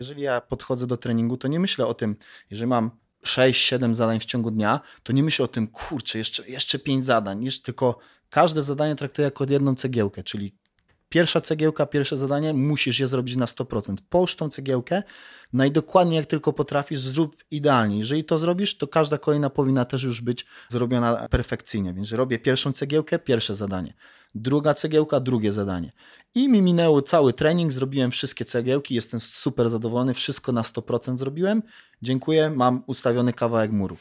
Jeżeli ja podchodzę do treningu, to nie myślę o tym, jeżeli mam 6-7 zadań w ciągu dnia, to nie myślę o tym, kurczę, jeszcze 5 zadań, tylko każde zadanie traktuję jako jedną cegiełkę, czyli pierwsza cegiełka, pierwsze zadanie, musisz je zrobić na 100%. Połóż tą cegiełkę, no i dokładnie jak tylko potrafisz, zrób idealnie. Jeżeli to zrobisz, to każda kolejna powinna też już być zrobiona perfekcyjnie. Więc robię pierwszą cegiełkę, pierwsze zadanie. Druga cegiełka, drugie zadanie. I mi minęło cały trening, zrobiłem wszystkie cegiełki, jestem super zadowolony, wszystko na 100% zrobiłem. Dziękuję, mam ustawiony kawałek muru.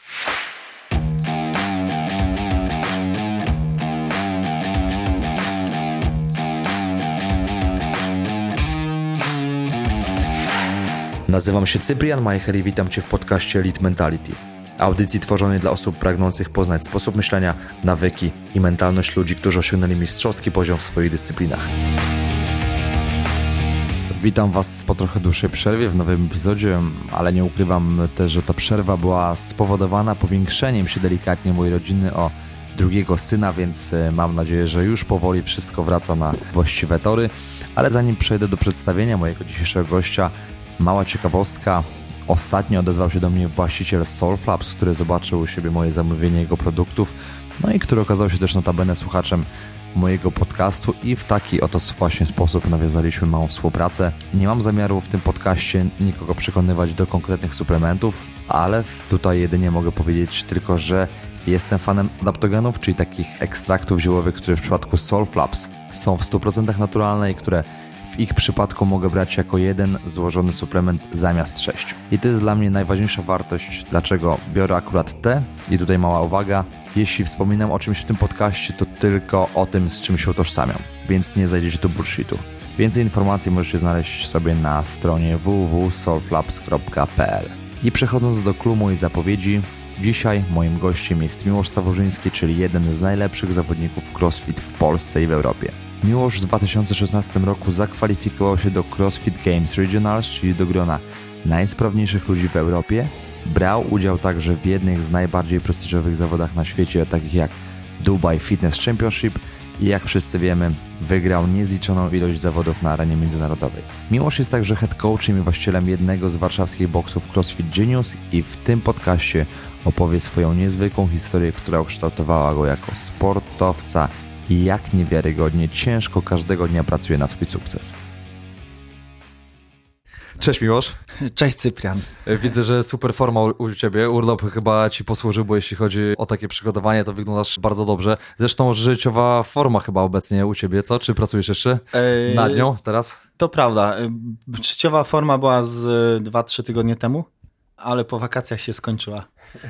Nazywam się Cyprian Majcher i witam Cię w podcaście Elite Mentality. Audycji tworzonej dla osób pragnących poznać sposób myślenia, nawyki i mentalność ludzi, którzy osiągnęli mistrzowski poziom w swoich dyscyplinach. Witam Was po trochę dłuższej przerwie w nowym epizodzie, ale nie ukrywam też, że ta przerwa była spowodowana powiększeniem się delikatnie mojej rodziny o drugiego syna, więc mam nadzieję, że już powoli wszystko wraca na właściwe tory. Ale zanim przejdę do przedstawienia mojego dzisiejszego gościa, mała ciekawostka. Ostatnio odezwał się do mnie właściciel Soulflabs, który zobaczył u siebie moje zamówienie jego produktów, no i który okazał się też notabene słuchaczem mojego podcastu i w taki oto właśnie sposób nawiązaliśmy małą współpracę. Nie mam zamiaru w tym podcaście nikogo przekonywać do konkretnych suplementów, ale tutaj jedynie mogę powiedzieć tylko, że jestem fanem adaptogenów, czyli takich ekstraktów ziołowych, które w przypadku Soulflabs są w 100% naturalne i które w ich przypadku mogę brać jako jeden złożony suplement zamiast 6. I to jest dla mnie najważniejsza wartość, dlaczego biorę akurat te. I tutaj mała uwaga, jeśli wspominam o czymś w tym podcaście, to tylko o tym, z czym się utożsamiam, więc nie znajdziecie tu bullshitu. Więcej informacji możecie znaleźć sobie na stronie www.soulflabs.pl. I przechodząc do clou mojej zapowiedzi, dzisiaj moim gościem jest Miłosz Staworzyński, czyli jeden z najlepszych zawodników CrossFit w Polsce i w Europie. Miłosz w 2016 roku zakwalifikował się do CrossFit Games Regionals, czyli do grona najsprawniejszych ludzi w Europie. Brał udział także w jednych z najbardziej prestiżowych zawodach na świecie, takich jak Dubai Fitness Championship i jak wszyscy wiemy, wygrał niezliczoną ilość zawodów na arenie międzynarodowej. Miłosz jest także head coachem i właścicielem jednego z warszawskich boksów CrossFit Genius i w tym podcaście opowie swoją niezwykłą historię, która ukształtowała go jako sportowca i jak niewiarygodnie ciężko każdego dnia pracuje na swój sukces. Cześć Miłosz. Cześć Cyprian. Widzę, że super forma u Ciebie. Urlop chyba Ci posłużył, bo jeśli chodzi o takie przygotowanie, to wyglądasz bardzo dobrze. Zresztą życiowa forma chyba obecnie u Ciebie, co? Czy pracujesz jeszcze nad nią teraz? To prawda. Życiowa forma była z 2-3 tygodnie temu, ale po wakacjach się skończyła.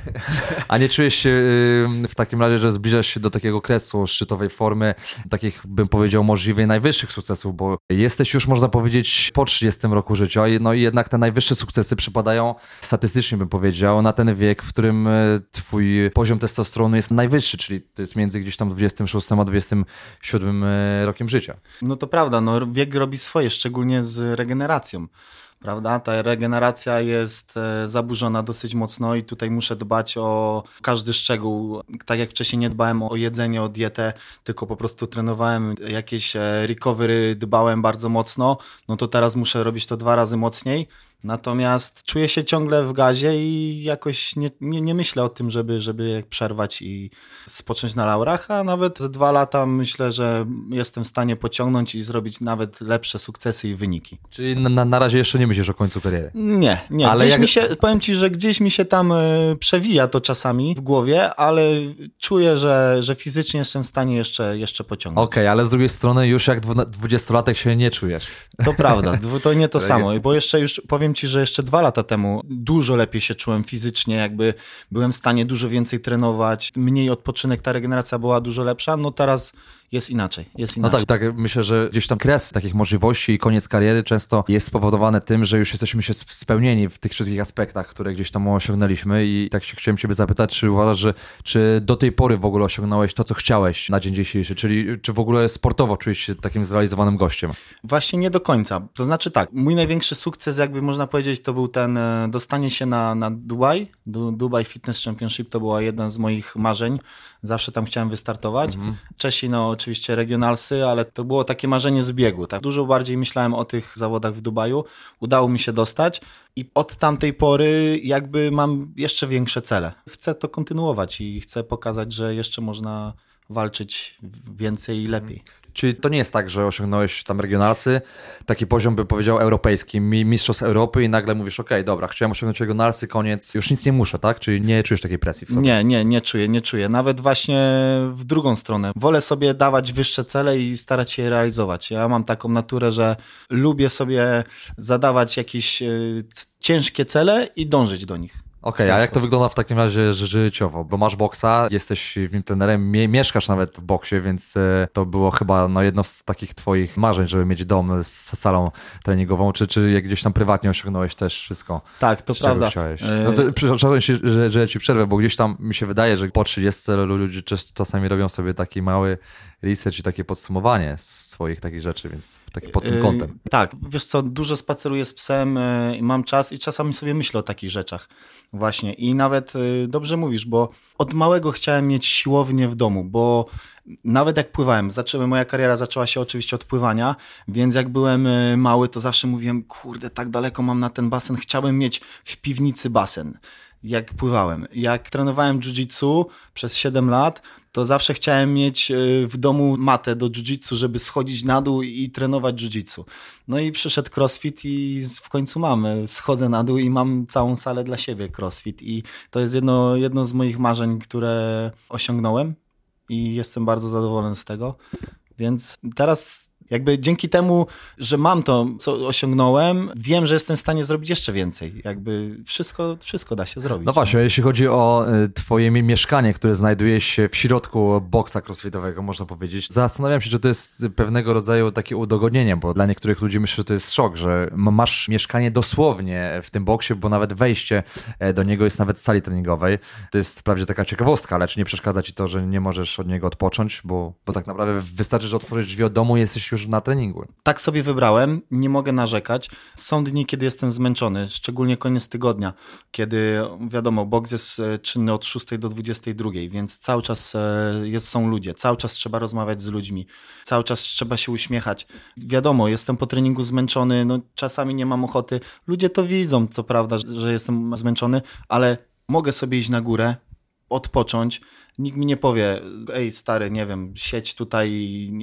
A nie czujesz się w takim razie, że zbliżasz się do takiego kresu szczytowej formy, takich bym powiedział możliwie najwyższych sukcesów, bo jesteś już można powiedzieć po 30 roku życia, no i jednak te najwyższe sukcesy przypadają statystycznie bym powiedział na ten wiek, w którym twój poziom testosteronu jest najwyższy, czyli to jest między gdzieś tam 26 a 27 rokiem życia. No to prawda, no wiek robi swoje, szczególnie z regeneracją. Prawda? Ta regeneracja jest zaburzona dosyć mocno i tutaj muszę dbać o każdy szczegół. Tak jak wcześniej nie dbałem o jedzenie, o dietę, tylko po prostu trenowałem jakieś recovery, dbałem bardzo mocno, no to teraz muszę robić to 2 razy mocniej. Natomiast czuję się ciągle w gazie i jakoś nie myślę o tym, żeby przerwać i spocząć na laurach, a nawet za 2 lata myślę, że jestem w stanie pociągnąć i zrobić nawet lepsze sukcesy i wyniki. Czyli na razie jeszcze nie myślisz o końcu kariery? Nie. Ale powiem Ci, że gdzieś mi się tam przewija to czasami w głowie, ale czuję, że fizycznie jestem w stanie jeszcze pociągnąć. Okej, ale z drugiej strony już jak 20-latek się nie czujesz. To prawda, to nie to samo, bo już powiem Ci, że jeszcze 2 lata temu dużo lepiej się czułem fizycznie, jakby byłem w stanie dużo więcej trenować, mniej odpoczynek, ta regeneracja była dużo lepsza, no teraz jest inaczej. No tak, myślę, że gdzieś tam kres takich możliwości i koniec kariery często jest spowodowany tym, że już jesteśmy się spełnieni w tych wszystkich aspektach, które gdzieś tam osiągnęliśmy i tak się chciałem Ciebie zapytać, czy uważasz, czy do tej pory w ogóle osiągnąłeś to, co chciałeś na dzień dzisiejszy, czyli czy w ogóle sportowo czujesz się takim zrealizowanym gościem? Właśnie nie do końca. To znaczy tak, mój największy sukces, jakby można powiedzieć, to był ten dostanie się na Dubai Fitness Championship, to była jeden z moich marzeń. Zawsze tam chciałem wystartować. Wcześniej oczywiście regionalsy, ale to było takie marzenie z biegu. Tak? Dużo bardziej myślałem o tych zawodach w Dubaju. Udało mi się dostać i od tamtej pory jakby mam jeszcze większe cele. Chcę to kontynuować i chcę pokazać, że jeszcze można walczyć więcej i lepiej. Czyli to nie jest tak, że osiągnąłeś tam regionalsy, taki poziom by powiedział europejski, mistrzostw Europy i nagle mówisz, okej, dobra, chciałem osiągnąć regionalsy, koniec, już nic nie muszę, tak? Czyli nie czujesz takiej presji w sobie? Nie czuję. Nawet właśnie w drugą stronę. Wolę sobie dawać wyższe cele i starać się je realizować. Ja mam taką naturę, że lubię sobie zadawać jakieś ciężkie cele i dążyć do nich. Okej, a jak to wygląda w takim razie życiowo? Bo masz boksa, jesteś w nim trenerem, mieszkasz nawet w boksie, więc to było chyba jedno z takich twoich marzeń, żeby mieć dom z salą treningową, czy jak gdzieś tam prywatnie osiągnąłeś też wszystko? Tak, to prawda. Przepraszam się, że ci przerwę, bo gdzieś tam mi się wydaje, że po 30 ludzie czasami robią sobie taki mały research i takie podsumowanie swoich takich rzeczy, więc taki pod tym kątem. Tak, wiesz co, dużo spaceruję z psem, mam czas i czasami sobie myślę o takich rzeczach właśnie i nawet dobrze mówisz, bo od małego chciałem mieć siłownię w domu, bo nawet jak pływałem, moja kariera zaczęła się oczywiście od pływania, więc jak byłem mały, to zawsze mówiłem, kurde, tak daleko mam na ten basen, chciałbym mieć w piwnicy basen. Jak pływałem. Jak trenowałem jiu-jitsu przez 7 lat, to zawsze chciałem mieć w domu matę do jiu-jitsu, żeby schodzić na dół i trenować jiu-jitsu. No i przyszedł crossfit i w końcu schodzę na dół i mam całą salę dla siebie crossfit i to jest jedno z moich marzeń, które osiągnąłem i jestem bardzo zadowolony z tego. Więc teraz jakby dzięki temu, że mam to, co osiągnąłem, wiem, że jestem w stanie zrobić jeszcze więcej. Jakby wszystko da się zrobić. No właśnie, jeśli chodzi o twoje mieszkanie, które znajduje się w środku boksa crossfitowego, można powiedzieć, zastanawiam się, czy to jest pewnego rodzaju takie udogodnienie, bo dla niektórych ludzi myślę, że to jest szok, że masz mieszkanie dosłownie w tym boksie, bo nawet wejście do niego jest nawet z sali treningowej. To jest wprawdzie taka ciekawostka, ale czy nie przeszkadza ci to, że nie możesz od niego odpocząć, bo tak naprawdę wystarczy, że otworzysz drzwi od domu i jesteś już na treningu. Tak sobie wybrałem, nie mogę narzekać. Są dni, kiedy jestem zmęczony, szczególnie koniec tygodnia, kiedy wiadomo, boks jest czynny od 6 do 22, więc cały czas są ludzie, cały czas trzeba rozmawiać z ludźmi, cały czas trzeba się uśmiechać. Wiadomo, jestem po treningu zmęczony, czasami nie mam ochoty. Ludzie to widzą, co prawda, że jestem zmęczony, ale mogę sobie iść na górę, odpocząć. Nikt mi nie powie, ej stary, nie wiem, siedź tutaj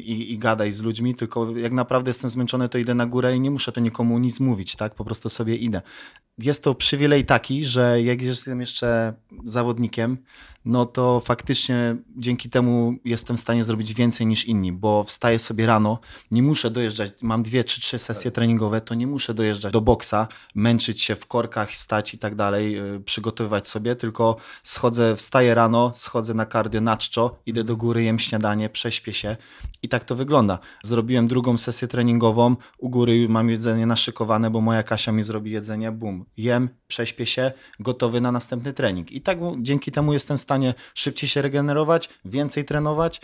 i gadaj z ludźmi, tylko jak naprawdę jestem zmęczony, to idę na górę i nie muszę to nikomu nic mówić, tak? Po prostu sobie idę. Jest to przywilej taki, że jak jestem jeszcze zawodnikiem, no to faktycznie dzięki temu jestem w stanie zrobić więcej niż inni, bo wstaję sobie rano, nie muszę dojeżdżać, mam 2 czy 3 sesje treningowe, to nie muszę dojeżdżać do boksa, męczyć się w korkach, stać i tak dalej, przygotowywać sobie, tylko wstaję rano, schodzę na cardio na czczo, idę do góry, jem śniadanie, prześpię się i tak to wygląda. Zrobiłem drugą sesję treningową, u góry mam jedzenie naszykowane, bo moja Kasia mi zrobi jedzenie, bum, jem, prześpię się, gotowy na następny trening. I tak dzięki temu jestem w stanie szybciej się regenerować, więcej trenować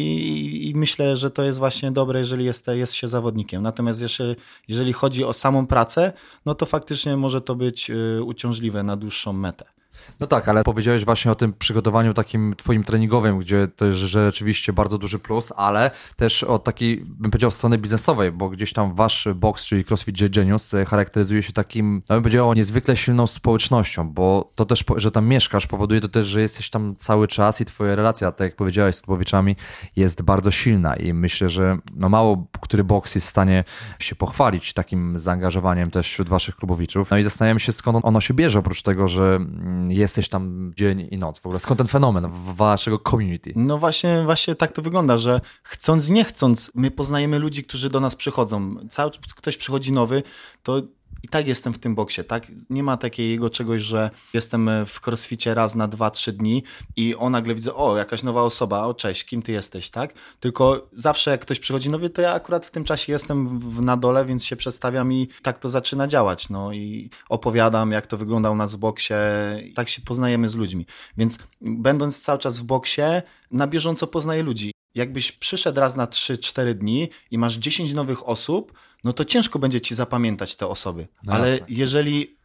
i myślę, że to jest właśnie dobre, jeżeli jest się zawodnikiem. Natomiast jeżeli chodzi o samą pracę, no to faktycznie może to być uciążliwe na dłuższą metę. No tak, ale powiedziałeś właśnie o tym przygotowaniu takim twoim treningowym, gdzie to jest rzeczywiście bardzo duży plus, ale też o takiej, bym powiedział, strony biznesowej, bo gdzieś tam wasz boks, czyli CrossFit Genius, charakteryzuje się takim, bym powiedział, niezwykle silną społecznością, bo to też, że tam mieszkasz, powoduje to też, że jesteś tam cały czas i twoja relacja, tak jak powiedziałeś z Tupowiczami, jest bardzo silna i myślę, że mało który boks jest w stanie się pochwalić takim zaangażowaniem też wśród waszych klubowiczów. No i zastanawiam się, skąd ono się bierze, oprócz tego, że jesteś tam dzień i noc. W ogóle skąd ten fenomen waszego community? No właśnie tak to wygląda, że chcąc, nie chcąc, my poznajemy ludzi, którzy do nas przychodzą. Ktoś przychodzi nowy, to i tak jestem w tym boksie, tak? Nie ma takiego czegoś, że jestem w crossficie raz na 2-3 dni i nagle widzę, jakaś nowa osoba, cześć, kim ty jesteś, tak? Tylko zawsze jak ktoś przychodzi nowy, to ja akurat w tym czasie jestem na dole, więc się przedstawiam i tak to zaczyna działać, no i opowiadam, jak to wygląda u nas w boksie, i tak się poznajemy z ludźmi. Więc będąc cały czas w boksie, na bieżąco poznaję ludzi. Jakbyś przyszedł raz na 3-4 dni i masz 10 nowych osób, no to ciężko będzie ci zapamiętać te osoby. No ale jeżeli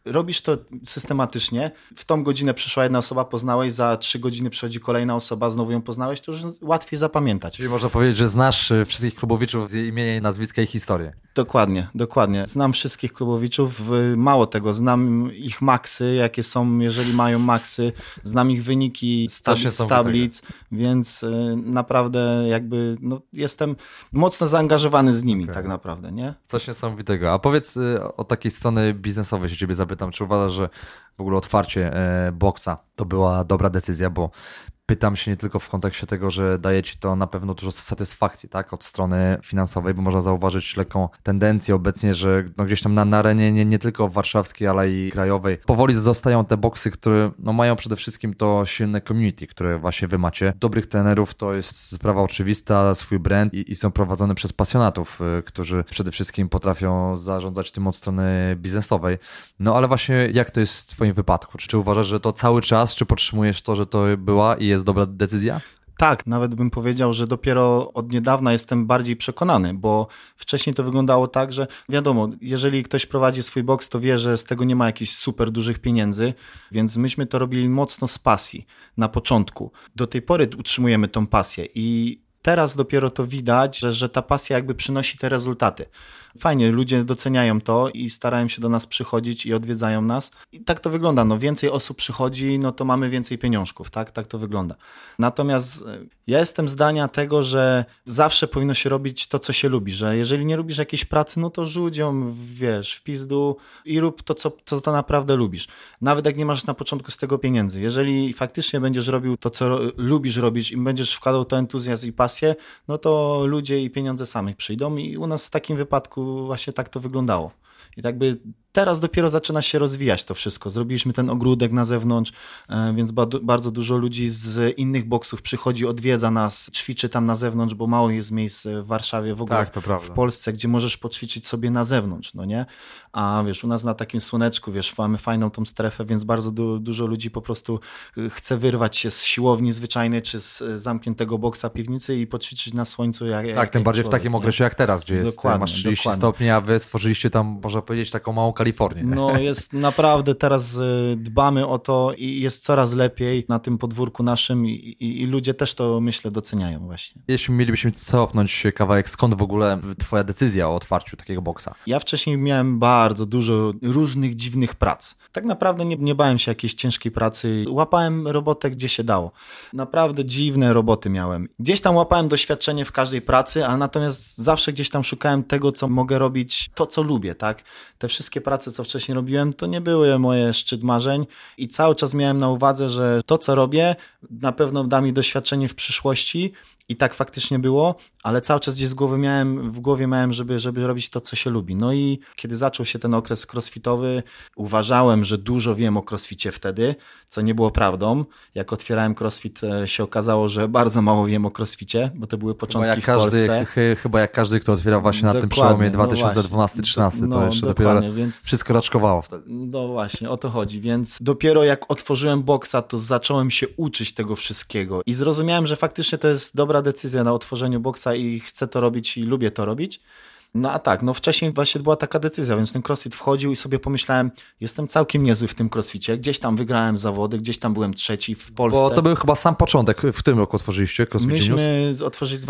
robisz to systematycznie, w tą godzinę przyszła jedna osoba, poznałeś, za 3 godziny przychodzi kolejna osoba, znowu ją poznałeś, to już łatwiej zapamiętać. Czyli można powiedzieć, że znasz wszystkich klubowiczów z imienia, nazwiska i historię. Dokładnie. Znam wszystkich klubowiczów, mało tego, znam ich maksy, jakie są, jeżeli mają maksy, znam ich wyniki z tablic, więc naprawdę jakby jestem mocno zaangażowany z nimi tak naprawdę, nie? Coś niesamowitego. A powiedz o takiej strony biznesowej się ciebie zapytam, czy uważasz, że w ogóle otwarcie boksa to była dobra decyzja, bo pytam się nie tylko w kontekście tego, że daje ci to na pewno dużo satysfakcji, tak, od strony finansowej, bo można zauważyć lekką tendencję obecnie, że gdzieś tam na arenie nie tylko warszawskiej, ale i krajowej powoli zostają te boksy, które mają przede wszystkim to silne community, które właśnie wy macie. Dobrych trenerów to jest sprawa oczywista, swój brand i są prowadzone przez pasjonatów, którzy przede wszystkim potrafią zarządzać tym od strony biznesowej. Ale właśnie jak to jest w twoim wypadku? Czy uważasz, że to cały czas, czy podtrzymujesz to, że to była i jest dobra decyzja? Tak, nawet bym powiedział, że dopiero od niedawna jestem bardziej przekonany, bo wcześniej to wyglądało tak, że wiadomo, jeżeli ktoś prowadzi swój boks, to wie, że z tego nie ma jakichś super dużych pieniędzy, więc myśmy to robili mocno z pasji na początku. Do tej pory utrzymujemy tą pasję i teraz dopiero to widać, że ta pasja jakby przynosi te rezultaty. Fajnie, ludzie doceniają to i starają się do nas przychodzić i odwiedzają nas. I tak to wygląda. Więcej osób przychodzi, to mamy więcej pieniążków, tak? Tak to wygląda. Natomiast ja jestem zdania tego, że zawsze powinno się robić to, co się lubi, że jeżeli nie lubisz jakiejś pracy, to rzuć ją, w pizdu i rób to, co to naprawdę lubisz. Nawet jak nie masz na początku z tego pieniędzy. Jeżeli faktycznie będziesz robił to, co lubisz robić i będziesz wkładał to entuzjazm i pasję, to ludzie i pieniądze same przyjdą i u nas w takim wypadku właśnie tak to wyglądało. I tak by teraz dopiero zaczyna się rozwijać to wszystko. Zrobiliśmy ten ogródek na zewnątrz, więc bardzo dużo ludzi z innych boksów przychodzi, odwiedza nas, ćwiczy tam na zewnątrz, bo mało jest miejsc w Warszawie, w ogóle w Polsce, gdzie możesz poćwiczyć sobie na zewnątrz, nie? A u nas na takim słoneczku, mamy fajną tą strefę, więc bardzo dużo ludzi po prostu chce wyrwać się z siłowni zwyczajnej, czy z zamkniętego boksa, piwnicy i poćwiczyć na słońcu. Tym bardziej człowiek, w takim okresie jak teraz, gdzie masz 30 stopni, a wy stworzyliście tam, można powiedzieć, taką małą Kalifornię. Jest naprawdę, teraz dbamy o to i jest coraz lepiej na tym podwórku naszym i ludzie też to, myślę, doceniają właśnie. Jeśli mielibyśmy cofnąć kawałek, skąd w ogóle twoja decyzja o otwarciu takiego boksa? Ja wcześniej miałem bardzo dużo różnych dziwnych prac. Tak naprawdę nie bałem się jakiejś ciężkiej pracy. Łapałem robotę, gdzie się dało. Naprawdę dziwne roboty miałem. Gdzieś tam łapałem doświadczenie w każdej pracy, a natomiast zawsze gdzieś tam szukałem tego, co mogę robić, to co lubię, tak? Te wszystkie prace, co wcześniej robiłem, to nie były moje szczyt marzeń i cały czas miałem na uwadze, że to, co robię, na pewno da mi doświadczenie w przyszłości i tak faktycznie było, ale cały czas gdzieś w głowie miałem, żeby robić to, co się lubi. I kiedy zaczął się ten okres crossfitowy, uważałem, że dużo wiem o crossficie wtedy, co nie było prawdą. Jak otwierałem crossfit, się okazało, że bardzo mało wiem o crossficie, bo to były początki w Polsce. Chyba jak każdy, kto otwierał właśnie na tym przełomie 2012-2013, to jeszcze dopiero więc wszystko raczkowało wtedy. Właśnie, o to chodzi. Więc dopiero jak otworzyłem boksa, to zacząłem się uczyć tego wszystkiego i zrozumiałem, że faktycznie to jest dobra decyzja na otworzeniu boksa i chcę to robić i lubię to robić. Wcześniej właśnie była taka decyzja, więc ten crossfit wchodził i sobie pomyślałem, jestem całkiem niezły w tym crossficie, gdzieś tam wygrałem zawody, gdzieś tam byłem trzeci w Polsce. Bo to był chyba sam początek, w którym roku otworzyliście crossfit? Myśmy otworzyli w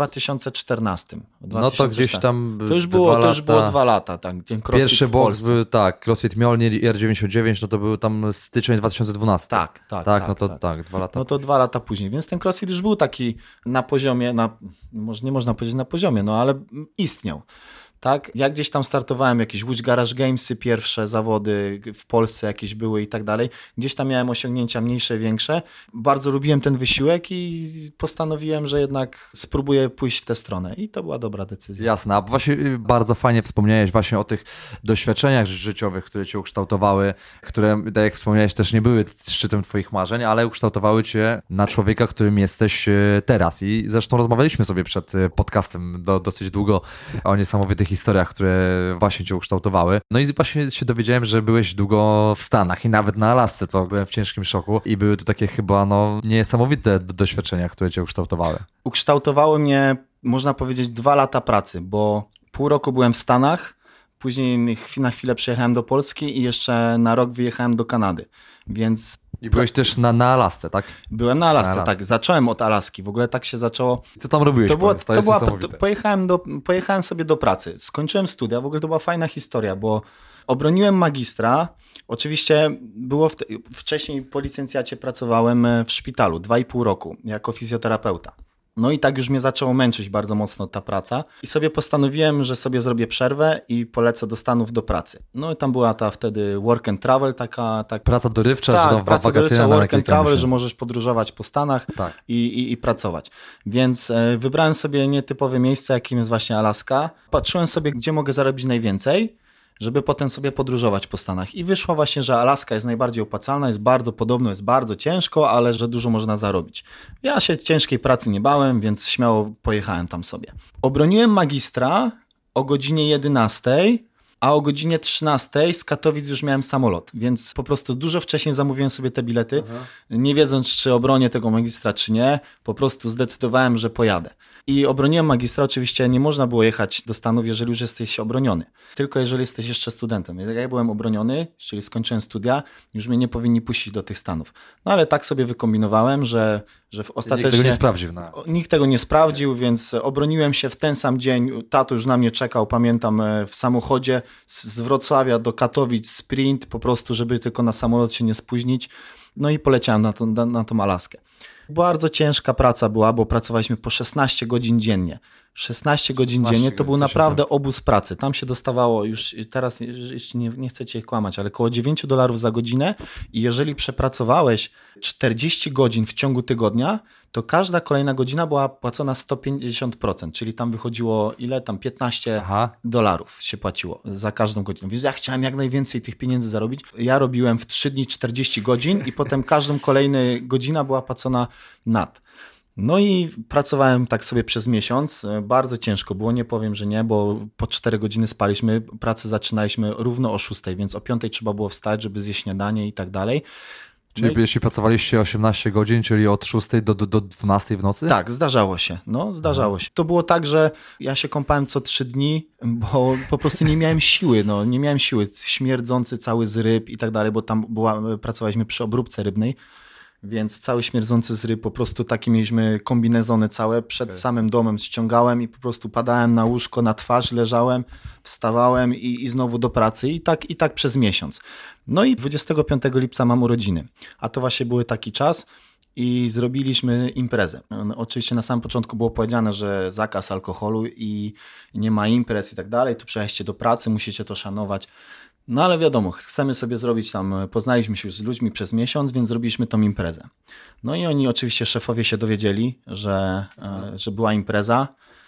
2014. To gdzieś tam to już było 2 lata. Tak, ten pierwszy boks był, crossfit Mjolnir i R99, to był tam styczeń 2012. Tak, 2 lata. To 2 lata później, więc ten crossfit już był taki na poziomie, może nie można powiedzieć na poziomie, ale istniał. Tak, ja gdzieś tam startowałem, jakieś Łódź Garage Gamesy, pierwsze zawody w Polsce jakieś były i tak dalej. Gdzieś tam miałem osiągnięcia mniejsze, większe. Bardzo lubiłem ten wysiłek i postanowiłem, że jednak spróbuję pójść w tę stronę i to była dobra decyzja. Jasne, a właśnie bardzo fajnie wspomniałeś właśnie o tych doświadczeniach życiowych, które cię ukształtowały, które, tak jak wspomniałeś, też nie były szczytem twoich marzeń, ale ukształtowały cię na człowieka, którym jesteś teraz. I zresztą rozmawialiśmy sobie przed podcastem dosyć długo o niesamowitych historiach, które właśnie cię ukształtowały. I właśnie się dowiedziałem, że byłeś długo w Stanach i nawet na Alasce, co byłem w ciężkim szoku i były to takie chyba niesamowite doświadczenia, które cię ukształtowały. Ukształtowały mnie, można powiedzieć, 2 lata pracy, bo pół roku byłem w Stanach, Później na chwilę przyjechałem do Polski i jeszcze na rok wyjechałem do Kanady, więc... I byłeś też na Alasce, tak? Byłem na Alasce, tak. Zacząłem od Alaski. W ogóle tak się zaczęło. Co tam robiłeś? Pojechałem sobie do pracy. Skończyłem studia. W ogóle to była fajna historia, bo obroniłem magistra. Oczywiście wcześniej po licencjacie pracowałem w szpitalu 2,5 roku jako fizjoterapeuta. No i tak już mnie zaczęło męczyć bardzo mocno ta praca i sobie postanowiłem, że sobie zrobię przerwę i polecę do Stanów do pracy. No i tam była ta wtedy work and travel, taka praca dorywcza, tak, że tam praca dorywcza, work and travel, że możesz podróżować po Stanach tak. i pracować. Więc wybrałem sobie nietypowe miejsce, jakim jest właśnie Alaska. Patrzyłem sobie, gdzie mogę zarobić najwięcej, żeby potem sobie podróżować po Stanach. I wyszło właśnie, że Alaska jest najbardziej opłacalna, jest bardzo podobno, jest bardzo ciężko, ale że dużo można zarobić. Ja się ciężkiej pracy nie bałem, więc śmiało pojechałem tam sobie. Obroniłem magistra o godzinie 11, a o godzinie 13 z Katowic już miałem samolot, więc po prostu dużo wcześniej zamówiłem sobie te bilety, nie wiedząc, czy obronię tego magistra, czy nie, po prostu zdecydowałem, że pojadę. I obroniłem magistra, oczywiście nie można było jechać do Stanów, jeżeli już jesteś obroniony, tylko jeżeli jesteś jeszcze studentem. Więc jak ja byłem obroniony, czyli skończyłem studia, już mnie nie powinni puścić do tych Stanów. No ale tak sobie wykombinowałem, że ostatecznie... Nikt tego nie sprawdził. Nikt tego nie sprawdził, więc obroniłem się w ten sam dzień. Tato już na mnie czekał, pamiętam, w samochodzie z Wrocławia do Katowic, sprint, po prostu, żeby tylko na samolot się nie spóźnić. No i poleciałem na tą Alaskę. Bardzo ciężka praca była, bo pracowaliśmy po 16 godzin dziennie. 16 godzin dziennie to był naprawdę obóz pracy. Tam się dostawało już teraz, jeszcze nie chcę cię kłamać, ale około $9 za godzinę i jeżeli przepracowałeś 40 godzin w ciągu tygodnia, to każda kolejna godzina była płacona 150%, czyli tam wychodziło ile? Tam $15 się płaciło za każdą godzinę. Więc ja chciałem jak najwięcej tych pieniędzy zarobić. Ja robiłem w 3 dni 40 godzin i potem każdą kolejną godzina była płacona nad. No i pracowałem tak sobie przez miesiąc. Bardzo ciężko było, nie powiem, że nie, bo po 4 godziny spaliśmy. Pracę zaczynaliśmy równo o 6, więc o 5 trzeba było wstać, żeby zjeść śniadanie i tak dalej. Czyli jeśli pracowaliście 18 godzin, czyli od 6 do 12 w nocy? Tak, zdarzało się. Zdarzało się. To było tak, że ja się kąpałem co 3 dni, bo po prostu nie miałem siły. Nie miałem siły. Śmierdzący cały z ryb i tak dalej, bo tam pracowaliśmy przy obróbce rybnej. Więc cały śmierdzący z ryb, po prostu takie mieliśmy kombinezony całe, przed samym domem ściągałem i po prostu padałem na łóżko, na twarz, leżałem, wstawałem i znowu do pracy i tak przez miesiąc. No i 25 lipca mam urodziny, a to właśnie był taki czas i zrobiliśmy imprezę. Oczywiście na samym początku było powiedziane, że zakaz alkoholu i nie ma imprez i tak dalej, tu przyjechaliście do pracy, musicie to szanować. No ale wiadomo, chcemy sobie zrobić tam, poznaliśmy się już z ludźmi przez miesiąc, więc zrobiliśmy tą imprezę. No i oni oczywiście, szefowie się dowiedzieli, że była impreza,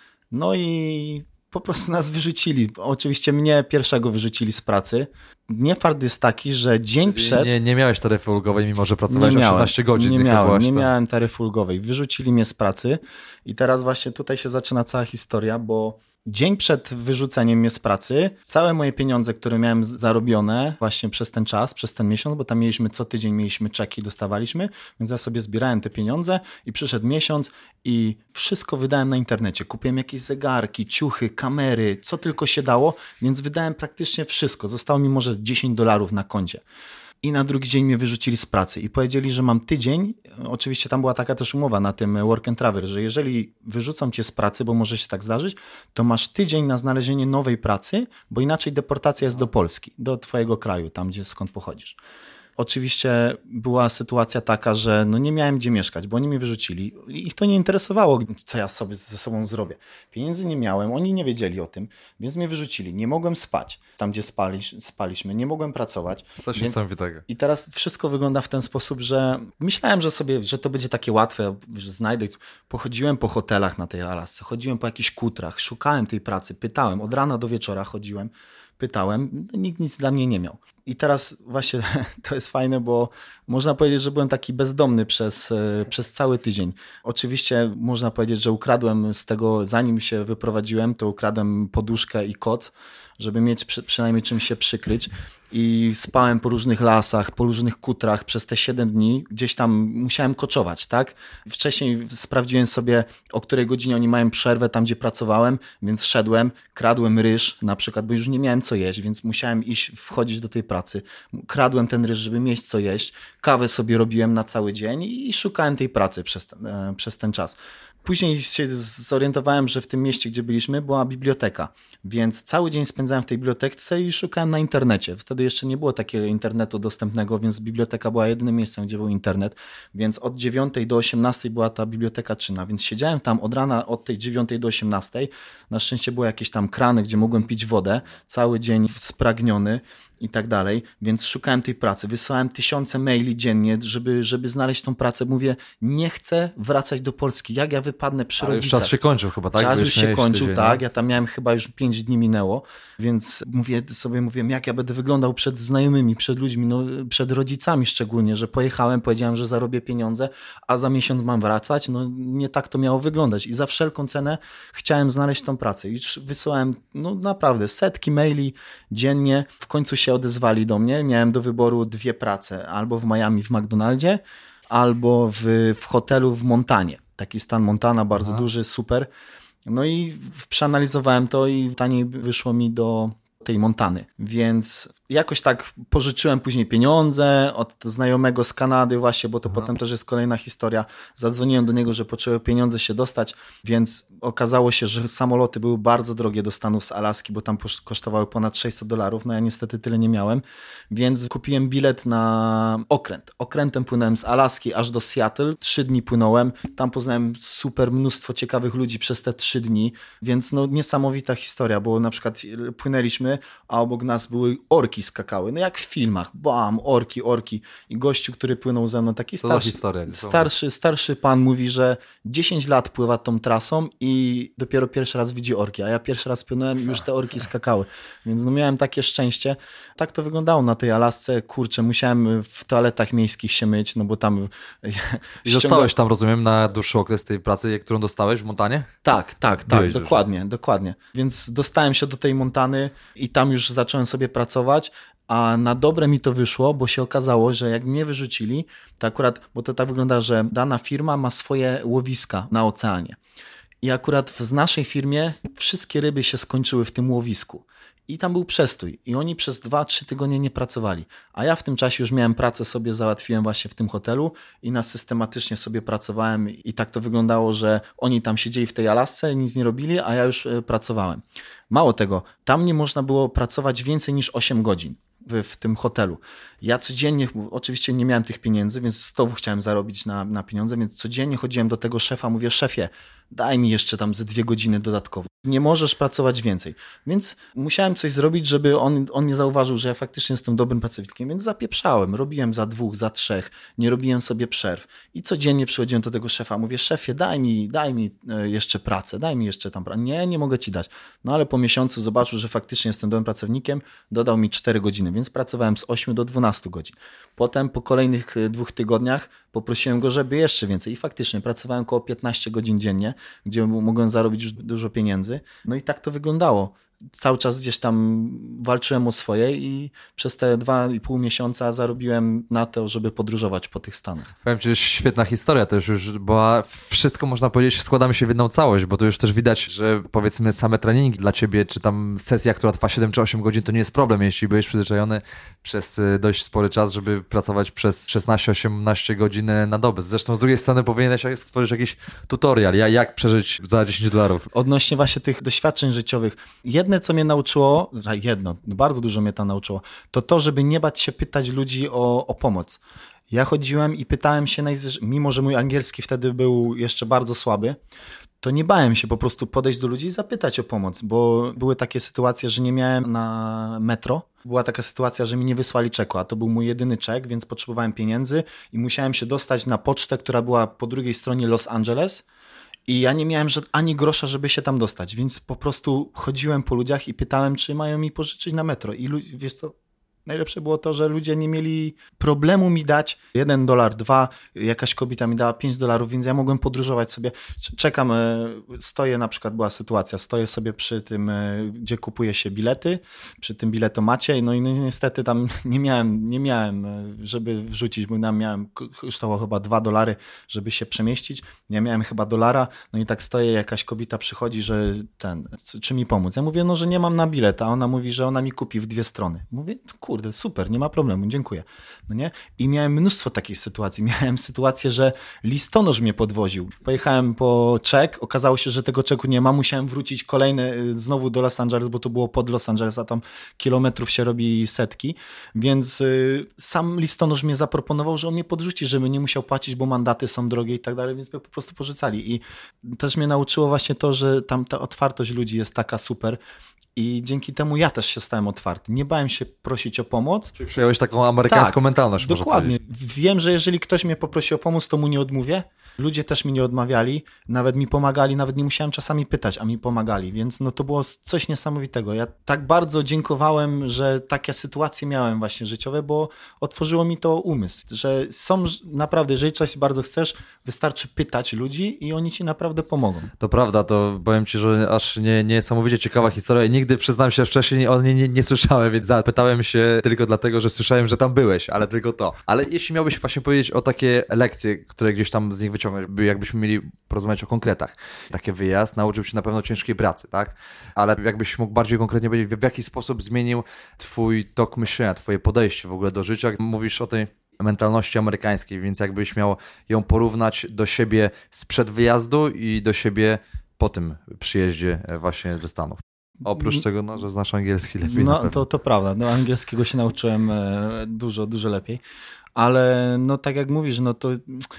no i po prostu nas wyrzucili. Oczywiście mnie pierwszego wyrzucili z pracy. Niefart jest taki, że dzień przed... Nie miałeś taryfy ulgowej, mimo że pracowałeś 18 godzin. Nie miałem taryfy ulgowej. Wyrzucili mnie z pracy i teraz właśnie tutaj się zaczyna cała historia, bo dzień przed wyrzuceniem mnie z pracy, całe moje pieniądze, które miałem zarobione właśnie przez ten czas, przez ten miesiąc, bo tam co tydzień mieliśmy czeki, dostawaliśmy, więc ja sobie zbierałem te pieniądze i przyszedł miesiąc i wszystko wydałem na internecie. Kupiłem jakieś zegarki, ciuchy, kamery, co tylko się dało, więc wydałem praktycznie wszystko. Zostało mi może $10 na koncie. I na drugi dzień mnie wyrzucili z pracy i powiedzieli, że mam tydzień, oczywiście tam była taka też umowa na tym work and travel, że jeżeli wyrzucą cię z pracy, bo może się tak zdarzyć, to masz tydzień na znalezienie nowej pracy, bo inaczej deportacja jest do Polski, do twojego kraju, tam skąd pochodzisz. Oczywiście była sytuacja taka, że nie miałem gdzie mieszkać, bo oni mnie wyrzucili. Ich to nie interesowało, co ja sobie ze sobą zrobię. Pieniędzy nie miałem, oni nie wiedzieli o tym, więc mnie wyrzucili. Nie mogłem spać tam, gdzie spaliśmy, nie mogłem pracować. Coś niesamowitego. I teraz wszystko wygląda w ten sposób, że myślałem, że to będzie takie łatwe, że znajdę. Pochodziłem po hotelach na tej Alasce, chodziłem po jakichś kutrach, szukałem tej pracy, pytałem, od rana do wieczora chodziłem, pytałem, nikt nic dla mnie nie miał. I teraz właśnie to jest fajne, bo można powiedzieć, że byłem taki bezdomny przez cały tydzień. Oczywiście można powiedzieć, że ukradłem z tego, zanim się wyprowadziłem, to ukradłem poduszkę i koc, żeby mieć przynajmniej czymś się przykryć. I spałem po różnych lasach, po różnych kutrach przez te 7 dni. Gdzieś tam musiałem koczować, tak? Wcześniej sprawdziłem sobie, o której godzinie oni mają przerwę tam, gdzie pracowałem, więc szedłem, kradłem ryż na przykład, bo już nie miałem co jeść, więc musiałem wchodzić do tej pracy. Kradłem ten ryż, żeby mieć co jeść. Kawę sobie robiłem na cały dzień i szukałem tej pracy przez ten czas. Później się zorientowałem, że w tym mieście, gdzie byliśmy, była biblioteka, więc cały dzień spędzałem w tej bibliotece i szukałem na internecie. Wtedy jeszcze nie było takiego internetu dostępnego, więc biblioteka była jedynym miejscem, gdzie był internet, więc od 9 do 18 była ta biblioteka czynna, więc siedziałem tam od rana od tej 9 do 18. Na szczęście były jakieś tam krany, gdzie mogłem pić wodę, cały dzień spragniony i tak dalej, więc szukałem tej pracy, wysyłałem tysiące maili dziennie, żeby znaleźć tą pracę. Mówię, nie chcę wracać do Polski, jak ja wypadnę przy rodzicach. Już czas się kończył chyba, tak? Czas już się kończył, tydzień, tak, nie? ja tam miałem chyba już 5 dni minęło, więc mówię, jak ja będę wyglądał przed znajomymi, przed ludźmi, no, przed rodzicami szczególnie, że pojechałem, powiedziałem, że zarobię pieniądze, a za miesiąc mam wracać, no nie tak to miało wyglądać i za wszelką cenę chciałem znaleźć tą pracę i wysyłałem, no naprawdę, setki maili dziennie, w końcu się odezwali do mnie, miałem do wyboru 2 prace, albo w Miami w McDonaldzie, albo w hotelu w Montanie, taki stan Montana, bardzo duży, super. No i przeanalizowałem to i taniej wyszło mi do tej Montany, więc jakoś tak pożyczyłem później pieniądze od znajomego z Kanady właśnie, bo to potem też jest kolejna historia. Zadzwoniłem do niego, że potrzeba pieniądze się dostać, więc okazało się, że samoloty były bardzo drogie do Stanów z Alaski, bo tam kosztowały ponad $600. No ja niestety tyle nie miałem, więc kupiłem bilet na okręt. Okrętem płynąłem z Alaski aż do Seattle. 3 dni płynąłem. Tam poznałem super mnóstwo ciekawych ludzi przez te 3 dni, więc no niesamowita historia, bo na przykład płynęliśmy, a obok nas były orki skakały, no jak w filmach, bam, orki i gościu, który płynął ze mną, taki starszy pan mówi, że 10 lat pływa tą trasą i dopiero pierwszy raz widzi orki, a ja pierwszy raz płynąłem i już te orki skakały, więc no miałem takie szczęście. Tak to wyglądało na tej Alasce, kurczę, musiałem w toaletach miejskich się myć, no bo tam... I zostałeś tam, rozumiem, na dłuższy okres tej pracy, którą dostałeś w Montanie? Tak, dokładnie. Więc dostałem się do tej Montany i tam już zacząłem sobie pracować, a na dobre mi to wyszło, bo się okazało, że jak mnie wyrzucili, to akurat, bo to tak wygląda, że dana firma ma swoje łowiska na oceanie. I akurat w naszej firmie wszystkie ryby się skończyły w tym łowisku. I tam był przestój. I oni przez 2-3 tygodnie nie pracowali. A ja w tym czasie już miałem pracę, sobie załatwiłem właśnie w tym hotelu i systematycznie sobie pracowałem. I tak to wyglądało, że oni tam siedzieli w tej Alasce, nic nie robili, a ja już pracowałem. Mało tego, tam nie można było pracować więcej niż 8 godzin. W tym hotelu. Ja codziennie, oczywiście nie miałem tych pieniędzy, więc znowu chciałem zarobić na pieniądze, więc codziennie chodziłem do tego szefa, mówię, szefie, daj mi jeszcze tam ze 2 godziny dodatkowo. Nie możesz pracować więcej. Więc musiałem coś zrobić, żeby on nie zauważył, że ja faktycznie jestem dobrym pracownikiem, więc zapieprzałem. Robiłem za 2, za 3, nie robiłem sobie przerw. I codziennie przychodziłem do tego szefa, mówię, szefie, daj mi jeszcze pracę, daj mi jeszcze tam pracę. Nie mogę ci dać. No ale po miesiącu zobaczył, że faktycznie jestem dobrym pracownikiem, dodał mi 4 godziny, więc pracowałem z 8 do 12 godzin. Potem po kolejnych 2 tygodniach poprosiłem go, żeby jeszcze więcej i faktycznie pracowałem około 15 godzin dziennie, gdzie mogłem zarobić już dużo pieniędzy. No i tak to wyglądało. Cały czas gdzieś tam walczyłem o swoje i przez te 2,5 miesiąca zarobiłem na to, żeby podróżować po tych Stanach. Powiem ci, świetna historia też już, bo wszystko można powiedzieć składamy się w jedną całość, bo to już też widać, że powiedzmy same treningi dla ciebie, czy tam sesja, która trwa 7 czy 8 godzin, to nie jest problem, jeśli byłeś przyzwyczajony przez dość spory czas, żeby pracować przez 16-18 godzin na dobę. Zresztą z drugiej strony powinieneś stworzyć jakiś tutorial, jak przeżyć za $10. Odnośnie właśnie tych doświadczeń życiowych, jedne, co mnie nauczyło, bardzo dużo mnie to nauczyło, to, żeby nie bać się pytać ludzi o pomoc. Ja chodziłem i pytałem się, mimo że mój angielski wtedy był jeszcze bardzo słaby, to nie bałem się po prostu podejść do ludzi i zapytać o pomoc, bo były takie sytuacje, że nie miałem na metro. Była taka sytuacja, że mi nie wysłali czeku, a to był mój jedyny czek, więc potrzebowałem pieniędzy i musiałem się dostać na pocztę, która była po drugiej stronie Los Angeles. I ja nie miałem ani grosza, żeby się tam dostać, więc po prostu chodziłem po ludziach i pytałem, czy mają mi pożyczyć na metro. I wiesz co, Najlepsze było to, że ludzie nie mieli problemu mi dać $1, 2, jakaś kobieta mi dała $5, więc ja mogłem podróżować sobie. Czekam, stoję, na przykład była sytuacja, stoję sobie przy tym, gdzie kupuje się bilety, przy tym biletomacie, no i niestety tam nie miałem, żeby wrzucić, bo miałem, kosztowało chyba $2, żeby się przemieścić, ja miałem chyba $1, no i tak stoję, jakaś kobieta przychodzi, że czy mi pomóc? Ja mówię, no, że nie mam na bilet, a ona mówi, że ona mi kupi w 2 strony. Mówię, kurde, super, nie ma problemu, dziękuję. No nie? I miałem mnóstwo takich sytuacji. Miałem sytuację, że listonosz mnie podwoził. Pojechałem po czek, okazało się, że tego czeku nie ma, musiałem wrócić kolejny znowu do Los Angeles, bo to było pod Los Angeles, a tam kilometrów się robi setki, więc sam listonosz mnie zaproponował, że on mnie podrzuci, żebym nie musiał płacić, bo mandaty są drogie i tak dalej, więc mnie po prostu porzucali. I też mnie nauczyło właśnie to, że tam ta otwartość ludzi jest taka super. I dzięki temu ja też się stałem otwarty. Nie bałem się prosić o pomoc. Czyli przyjąłeś taką amerykańską mentalność. Dokładnie. Wiem, że jeżeli ktoś mnie poprosi o pomoc, to mu nie odmówię. Ludzie też mi nie odmawiali, nawet mi pomagali, nawet nie musiałem czasami pytać, a mi pomagali, więc no to było coś niesamowitego. Ja tak bardzo dziękowałem, że takie sytuacje miałem właśnie życiowe, bo otworzyło mi to umysł, że są naprawdę, jeżeli coś bardzo chcesz, wystarczy pytać ludzi i oni ci naprawdę pomogą. To prawda, to powiem ci, że aż niesamowicie ciekawa historia i nigdy, przyznam się wcześniej, o niej nie słyszałem, więc zapytałem się tylko dlatego, że słyszałem, że tam byłeś, ale tylko to. Ale jeśli miałbyś właśnie powiedzieć o takie lekcje, które gdzieś tam z nich wyciągnąć, jakbyśmy mieli porozmawiać o konkretach. Taki wyjazd nauczył cię na pewno ciężkiej pracy, tak? Ale jakbyś mógł bardziej konkretnie powiedzieć, w jaki sposób zmienił twój tok myślenia, twoje podejście w ogóle do życia? Mówisz o tej mentalności amerykańskiej, więc jakbyś miał ją porównać do siebie sprzed wyjazdu i do siebie po tym przyjeździe właśnie ze Stanów. Oprócz tego, no, że znasz angielski lepiej. No to prawda, no, angielskiego się nauczyłem dużo lepiej, ale no tak jak mówisz, no to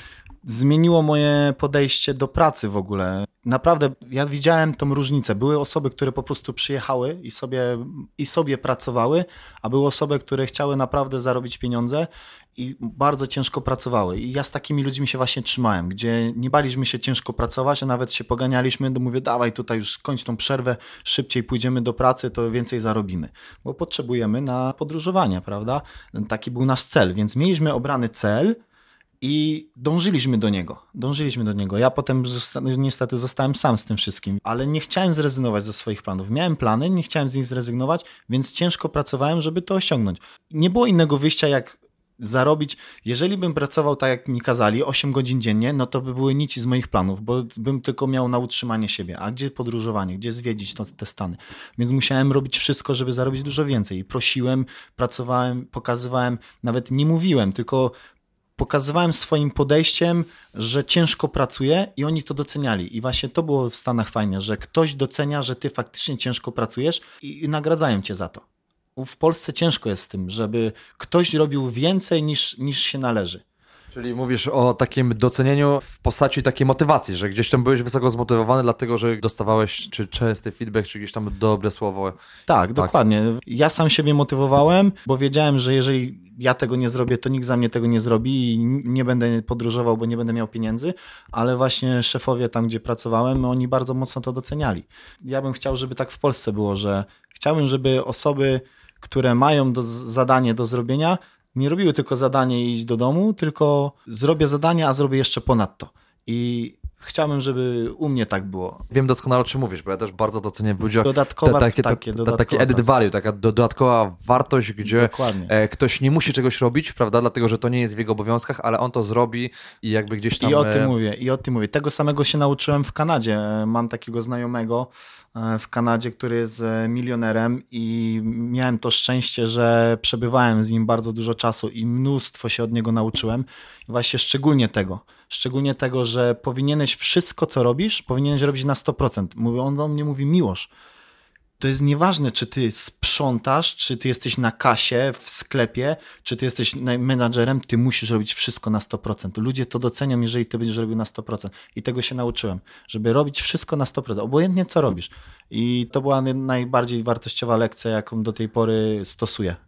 zmieniło moje podejście do pracy w ogóle. Naprawdę ja widziałem tą różnicę. Były osoby, które po prostu przyjechały i sobie pracowały, a były osoby, które chciały naprawdę zarobić pieniądze i bardzo ciężko pracowały. I ja z takimi ludźmi się właśnie trzymałem, gdzie nie baliśmy się ciężko pracować, a nawet się poganialiśmy, mówię, dawaj tutaj już skończ tą przerwę, szybciej pójdziemy do pracy, to więcej zarobimy. Bo potrzebujemy na podróżowanie, prawda? Taki był nasz cel, więc mieliśmy obrany cel, i dążyliśmy do niego. Ja potem niestety zostałem sam z tym wszystkim, ale nie chciałem zrezygnować ze swoich planów. Miałem plany, nie chciałem z nich zrezygnować, więc ciężko pracowałem, żeby to osiągnąć. Nie było innego wyjścia, jak zarobić. Jeżeli bym pracował tak, jak mi kazali, 8 godzin dziennie, no to by były nic z moich planów, bo bym tylko miał na utrzymanie siebie. A gdzie podróżowanie? Gdzie zwiedzić te Stany? Więc musiałem robić wszystko, żeby zarobić dużo więcej. I prosiłem, pracowałem, pokazywałem, nawet nie mówiłem, tylko pokazywałem swoim podejściem, że ciężko pracuję i oni to doceniali. I właśnie to było w Stanach fajne, że ktoś docenia, że ty faktycznie ciężko pracujesz i nagradzają cię za to. W Polsce ciężko jest z tym, żeby ktoś robił więcej niż się należy. Czyli mówisz o takim docenieniu w postaci takiej motywacji, że gdzieś tam byłeś wysoko zmotywowany, dlatego że dostawałeś czy częsty feedback, czy gdzieś tam dobre słowo. Tak, dokładnie. Ja sam siebie motywowałem, bo wiedziałem, że jeżeli ja tego nie zrobię, to nikt za mnie tego nie zrobi i nie będę podróżował, bo nie będę miał pieniędzy, ale właśnie szefowie tam, gdzie pracowałem, oni bardzo mocno to doceniali. Ja bym chciał, żeby tak w Polsce było, że chciałbym, żeby osoby, które mają zadanie do zrobienia, nie robiły tylko zadanie i iść do domu, tylko zrobię zadanie, a zrobię jeszcze ponadto. I chciałbym, żeby u mnie tak było. Wiem doskonale, o czym mówisz, bo ja też bardzo doceniam w ludziach taki added value, taka dodatkowa wartość, gdzie ktoś nie musi czegoś robić, prawda, dlatego, że to nie jest w jego obowiązkach, ale on to zrobi i jakby gdzieś tam... I o tym mówię. Tego samego się nauczyłem w Kanadzie. Mam takiego znajomego w Kanadzie, który jest milionerem i miałem to szczęście, że przebywałem z nim bardzo dużo czasu i mnóstwo się od niego nauczyłem. I właśnie szczególnie tego, że powinieneś wszystko, co robisz, powinieneś robić na 100%. On do mnie mówi, Miłosz, to jest nieważne, czy ty sprzątasz, czy ty jesteś na kasie w sklepie, czy ty jesteś menadżerem, ty musisz robić wszystko na 100%. Ludzie to docenią, jeżeli ty będziesz robił na 100%. I tego się nauczyłem, żeby robić wszystko na 100%, obojętnie co robisz. I to była najbardziej wartościowa lekcja, jaką do tej pory stosuję.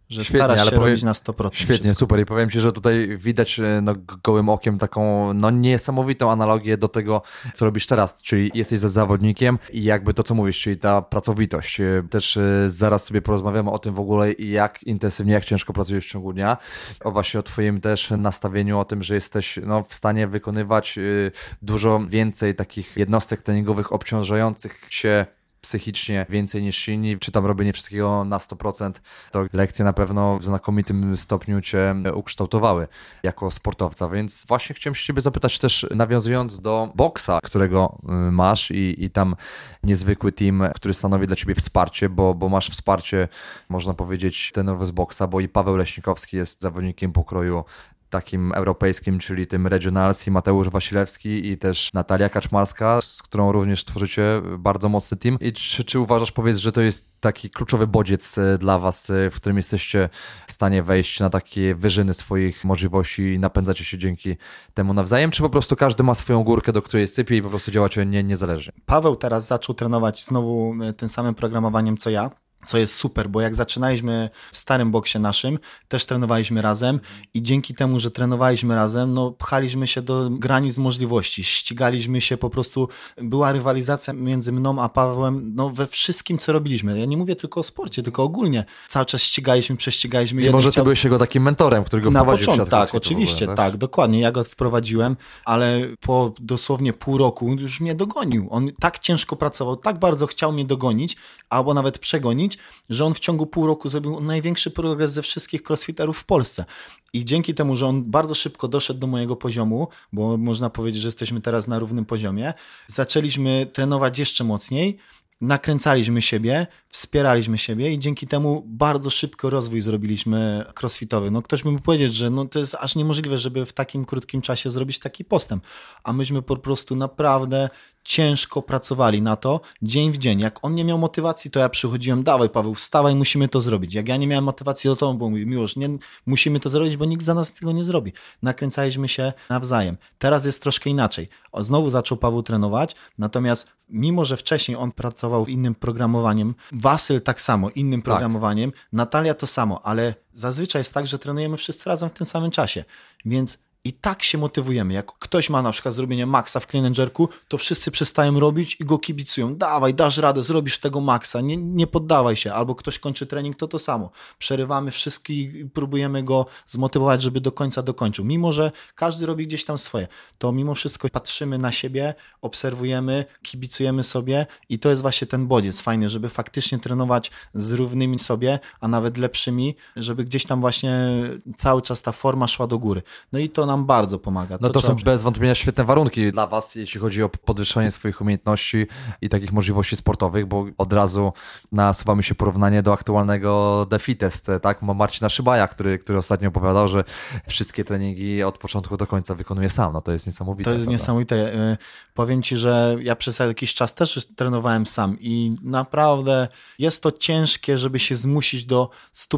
że starasz się robić na 100%. Świetnie, wszystko. super. I powiem Ci, że tutaj widać gołym okiem taką niesamowitą analogię do tego, co robisz teraz, czyli jesteś zawodnikiem i jakby to, co mówisz, czyli ta pracowitość. Też zaraz sobie porozmawiamy o tym w ogóle, jak intensywnie, jak ciężko pracujesz w ciągu dnia, właśnie o Twoim też nastawieniu, o tym, że jesteś w stanie wykonywać dużo więcej takich jednostek treningowych obciążających się psychicznie więcej niż inni, czy tam robienie wszystkiego na 100%, to lekcje na pewno w znakomitym stopniu Cię ukształtowały jako sportowca, więc właśnie chciałem się Ciebie zapytać też, nawiązując do boksa, którego masz i tam niezwykły team, który stanowi dla Ciebie wsparcie, bo masz wsparcie, można powiedzieć, trenerów z boksa, bo i Paweł Leśnikowski jest zawodnikiem pokroju takim europejskim, czyli tym Regionals, i Mateusz Wasilewski i też Natalia Kaczmarska, z którą również tworzycie bardzo mocny team. I czy uważasz, powiedz, że to jest taki kluczowy bodziec dla Was, w którym jesteście w stanie wejść na takie wyżyny swoich możliwości i napędzacie się dzięki temu nawzajem, czy po prostu każdy ma swoją górkę, do której sypie i po prostu działacie niezależnie? Paweł teraz zaczął trenować znowu tym samym programowaniem co ja, co jest super, bo jak zaczynaliśmy w starym boksie naszym, też trenowaliśmy razem i dzięki temu, że trenowaliśmy razem, no pchaliśmy się do granic możliwości, ścigaliśmy się po prostu, była rywalizacja między mną a Pawłem, no we wszystkim, co robiliśmy. Ja nie mówię tylko o sporcie, tylko ogólnie. Cały czas ścigaliśmy, prześcigaliśmy. I może ty byłeś jego takim mentorem, który go wprowadził w świat. Tak, oczywiście, ogóle, tak, dokładnie. Ja go wprowadziłem, ale po dosłownie pół roku już mnie dogonił. On tak ciężko pracował, tak bardzo chciał mnie dogonić, albo nawet przegonić, że on w ciągu pół roku zrobił największy progres ze wszystkich crossfiterów w Polsce. I dzięki temu, że on bardzo szybko doszedł do mojego poziomu, bo można powiedzieć, że jesteśmy teraz na równym poziomie, zaczęliśmy trenować jeszcze mocniej, nakręcaliśmy siebie, wspieraliśmy siebie i dzięki temu bardzo szybko rozwój zrobiliśmy crossfitowy. No ktoś by mógł powiedzieć, że no to jest aż niemożliwe, żeby w takim krótkim czasie zrobić taki postęp, a myśmy po prostu naprawdę ciężko pracowali na to, dzień w dzień. Jak on nie miał motywacji, to ja przychodziłem, dawaj Paweł, wstawaj, musimy to zrobić. Jak ja nie miałem motywacji do tego, bo mówię, Miłosz, nie, musimy to zrobić, bo nikt za nas tego nie zrobi. Nakręcaliśmy się nawzajem. Teraz jest troszkę inaczej. Znowu zaczął Paweł trenować, natomiast mimo, że wcześniej on pracował innym programowaniem, Wasyl tak samo, innym programowaniem, Natalia to samo, ale zazwyczaj jest tak, że trenujemy wszyscy razem w tym samym czasie, więc i tak się motywujemy. Jak ktoś ma na przykład zrobienie maksa w clean and jerku, to wszyscy przestają robić i go kibicują. Dawaj, dasz radę, zrobisz tego maksa, nie poddawaj się. Albo ktoś kończy trening, to samo. Przerywamy wszystkich i próbujemy go zmotywować, żeby do końca dokończył. Mimo, że każdy robi gdzieś tam swoje, to mimo wszystko patrzymy na siebie, obserwujemy, kibicujemy sobie i to jest właśnie ten bodziec fajny, żeby faktycznie trenować z równymi sobie, a nawet lepszymi, żeby gdzieś tam właśnie cały czas ta forma szła do góry. No i to nam bardzo pomaga. No to są bez wątpienia świetne warunki dla Was, jeśli chodzi o podwyższenie swoich umiejętności i takich możliwości sportowych, bo od razu nasuwa mi się porównanie do aktualnego The Fittest, tak? Marcina Szybaja, który ostatnio opowiadał, że wszystkie treningi od początku do końca wykonuje sam. No to jest niesamowite. To jest niesamowite. Powiem Ci, że ja przez jakiś czas też trenowałem sam i naprawdę jest to ciężkie, żeby się zmusić do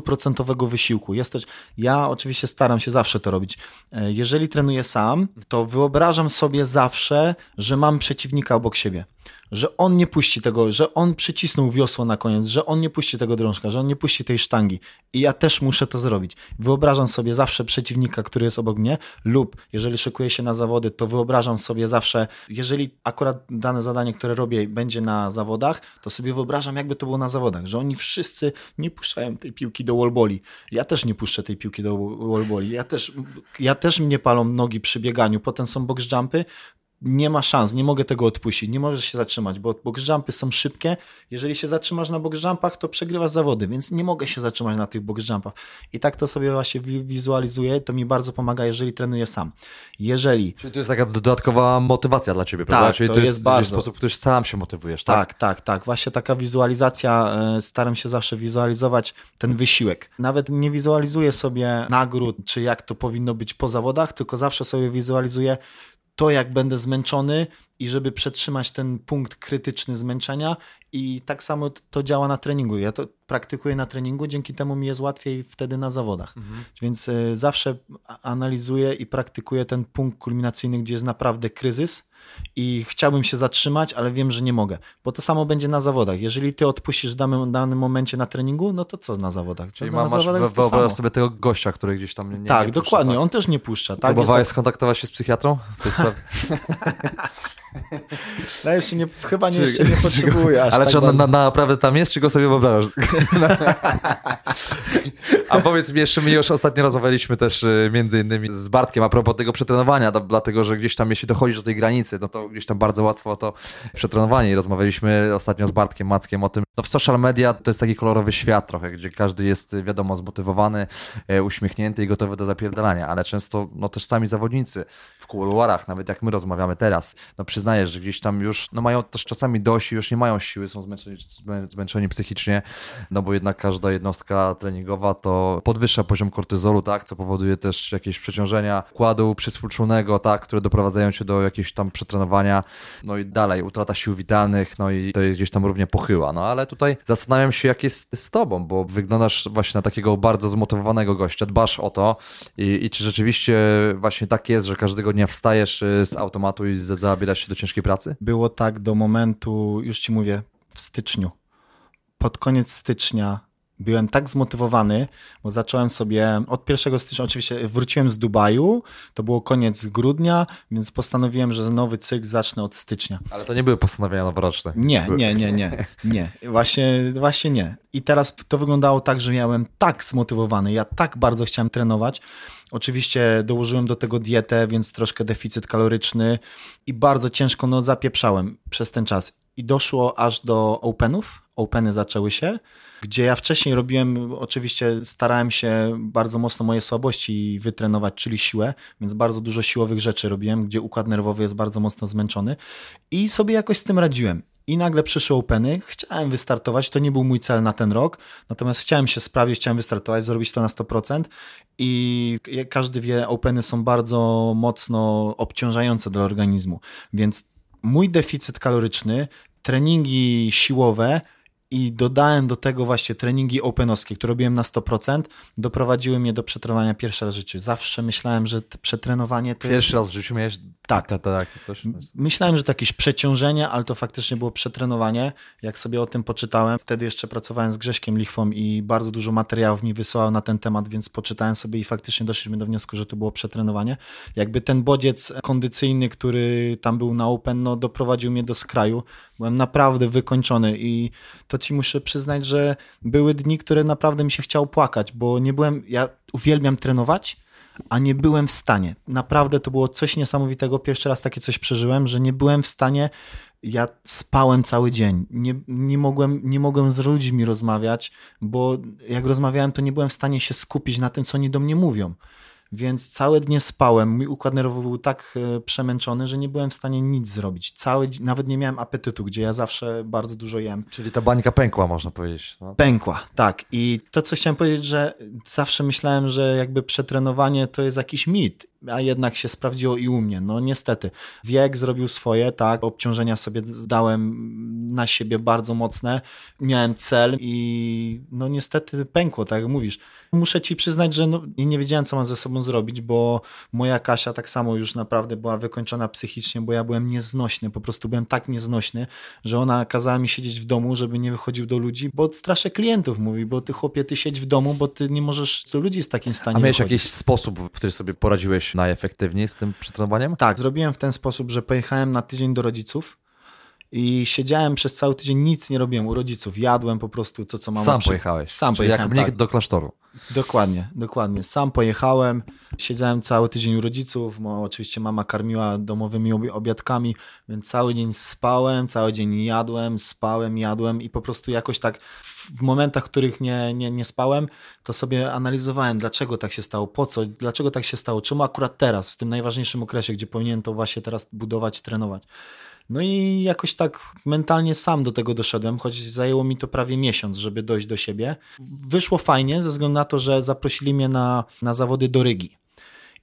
100% wysiłku. Ja oczywiście staram się zawsze to robić. Jeżeli trenuję sam, to wyobrażam sobie zawsze, że mam przeciwnika obok siebie. Że on nie puści tego, że on przycisnął wiosło na koniec, że on nie puści tego drążka, że on nie puści tej sztangi i ja też muszę to zrobić. Wyobrażam sobie zawsze przeciwnika, który jest obok mnie lub jeżeli szykuję się na zawody, to wyobrażam sobie zawsze, jeżeli akurat dane zadanie, które robię będzie na zawodach, to sobie wyobrażam jakby to było na zawodach, że oni wszyscy nie puszczają tej piłki do wallballi. Ja też nie puszczę tej piłki do wallballi. Ja też mnie palą nogi przy bieganiu, potem są box jumpy, nie ma szans, nie mogę tego odpuścić, nie możesz się zatrzymać, bo box jumpy są szybkie. Jeżeli się zatrzymasz na box jumpach, to przegrywasz zawody, więc nie mogę się zatrzymać na tych box jumpach. I tak to sobie właśnie wizualizuję, to mi bardzo pomaga, jeżeli trenuję sam. Czyli to jest taka dodatkowa motywacja dla Ciebie, prawda? Tak, czyli to jest bardzo sposób, w który sam się motywujesz, tak? Tak. Właśnie taka wizualizacja, staram się zawsze wizualizować ten wysiłek. Nawet nie wizualizuję sobie nagród, czy jak to powinno być po zawodach, tylko zawsze sobie wizualizuję to, jak będę zmęczony i żeby przetrzymać ten punkt krytyczny zmęczenia i tak samo to działa na treningu. Ja to praktykuję na treningu, dzięki temu mi jest łatwiej wtedy na zawodach. Więc zawsze analizuję i praktykuję ten punkt kulminacyjny, gdzie jest naprawdę kryzys i chciałbym się zatrzymać, ale wiem, że nie mogę, bo to samo będzie na zawodach. Jeżeli ty odpuścisz w danym momencie na treningu, no to co na zawodach? Czyli wyobraź sobie tego gościa, który gdzieś tam nie Tak, puszcza, dokładnie, tak? on też nie puszcza. Tak? Próbowałeś skontaktować się z psychiatrą w tej sprawie? No jeszcze nie potrzebuję aż ale tak czy on bardzo. naprawdę tam jest, czy go sobie wyobrażasz? A powiedz mi jeszcze, my już ostatnio rozmawialiśmy też między innymi z Bartkiem a propos tego przetrenowania, dlatego, że gdzieś tam jeśli dochodzisz do tej granicy, no to gdzieś tam bardzo łatwo to przetrenowanie i rozmawialiśmy ostatnio z Bartkiem Mackiem o tym, no w social media to jest taki kolorowy świat trochę, gdzie każdy jest wiadomo zmotywowany, uśmiechnięty i gotowy do zapierdalania, ale często no też sami zawodnicy w kuluarach, nawet jak my rozmawiamy teraz, no przyznajesz, że gdzieś tam już no mają też czasami dość i już nie mają siły, są zmęczeni psychicznie, no bo jednak każda jednostka treningowa to podwyższa poziom kortyzolu, tak, co powoduje też jakieś przeciążenia układu przyspółczulnego, tak, które doprowadzają cię do jakiegoś tam przetrenowania, no i dalej utrata sił witalnych, no i to jest gdzieś tam równie pochyła, no ale tutaj zastanawiam się, jak jest z tobą, bo wyglądasz właśnie na takiego bardzo zmotywowanego gościa, dbasz o to i czy rzeczywiście właśnie tak jest, że każdego dnia wstajesz z automatu i zabierasz się do ciężkiej pracy? Było tak do momentu, już ci mówię, w styczniu. Pod koniec stycznia byłem tak zmotywowany, bo zacząłem sobie od 1 stycznia, oczywiście wróciłem z Dubaju, to było koniec grudnia, więc postanowiłem, że nowy cykl zacznę od stycznia. Ale to nie były postanowienia noworoczne. Nie. Właśnie nie. I teraz to wyglądało tak, że miałem tak zmotywowany, ja tak bardzo chciałem trenować. Oczywiście dołożyłem do tego dietę, więc troszkę deficyt kaloryczny i bardzo ciężko zapieprzałem przez ten czas. I doszło aż do openów. Openy zaczęły się, gdzie ja wcześniej robiłem, oczywiście starałem się bardzo mocno moje słabości wytrenować, czyli siłę, więc bardzo dużo siłowych rzeczy robiłem, gdzie układ nerwowy jest bardzo mocno zmęczony i sobie jakoś z tym radziłem. I nagle przyszły openy, chciałem wystartować, to nie był mój cel na ten rok, natomiast chciałem się sprawdzić, chciałem wystartować, zrobić to na 100% i jak każdy wie, openy są bardzo mocno obciążające dla organizmu, więc mój deficyt kaloryczny, treningi siłowe i dodałem do tego właśnie treningi openowskie, które robiłem na 100%, doprowadziły mnie do przetrenowania pierwszy raz w życiu. Zawsze myślałem, że przetrenowanie to Pierwszy raz w życiu miałeś takie coś? Myślałem, że to jakieś przeciążenie, ale to faktycznie było przetrenowanie. Jak sobie o tym poczytałem, wtedy jeszcze pracowałem z Grześkiem Lichwą i bardzo dużo materiałów mi wysłał na ten temat, więc poczytałem sobie i faktycznie doszliśmy do wniosku, że to było przetrenowanie. Jakby ten bodziec kondycyjny, który tam był na Open, no doprowadził mnie do skraju. Byłem naprawdę wykończony i to ci muszę przyznać, że były dni, które naprawdę mi się chciało płakać, bo ja uwielbiam trenować, a nie byłem w stanie. Naprawdę to było coś niesamowitego. Pierwszy raz takie coś przeżyłem, że nie byłem w stanie. Ja spałem cały dzień. Nie mogłem z ludźmi rozmawiać, bo jak rozmawiałem, to nie byłem w stanie się skupić na tym, co oni do mnie mówią. Więc całe dnie spałem. Mój układ nerwowy był tak przemęczony, że nie byłem w stanie nic zrobić. Nawet nie miałem apetytu, gdzie ja zawsze bardzo dużo jem. Czyli ta bańka pękła, można powiedzieć. No. Pękła, tak. I to, co chciałem powiedzieć, że zawsze myślałem, że jakby przetrenowanie to jest jakiś mit, a jednak się sprawdziło i u mnie. No niestety. Wiek zrobił swoje, tak. Obciążenia sobie zdałem na siebie bardzo mocne. Miałem cel i no niestety pękło, tak jak mówisz. Muszę ci przyznać, że nie wiedziałem, co mam ze sobą zrobić, bo moja Kasia tak samo już naprawdę była wykończona psychicznie, bo ja byłem nieznośny, po prostu byłem tak nieznośny, że ona kazała mi siedzieć w domu, żeby nie wychodził do ludzi, bo straszę klientów, mówi, bo ty chłopie, ty siedź w domu, bo ty nie możesz do ludzi z takim stanie. A miałeś wychodzić. jakiś sposób, w który sobie poradziłeś najefektywniej z tym przetrenowaniem? Tak, zrobiłem w ten sposób, że pojechałem na tydzień do rodziców i siedziałem przez cały tydzień, nic nie robiłem u rodziców, jadłem po prostu to, co mama... Sam pojechałeś? Sam pojechałem, jak mnie tak. do klasztoru? Dokładnie. Sam pojechałem, siedziałem cały tydzień u rodziców, oczywiście mama karmiła domowymi obiadkami, więc cały dzień spałem, cały dzień jadłem, jadłem i po prostu jakoś tak w momentach, w których nie spałem, to sobie analizowałem, dlaczego tak się stało, po co, dlaczego tak się stało, czemu akurat teraz, w tym najważniejszym okresie, gdzie powinienem to właśnie teraz budować, trenować. No i jakoś tak mentalnie sam do tego doszedłem, choć zajęło mi to prawie miesiąc, żeby dojść do siebie. Wyszło fajnie ze względu na to, że zaprosili mnie na zawody do Rygi.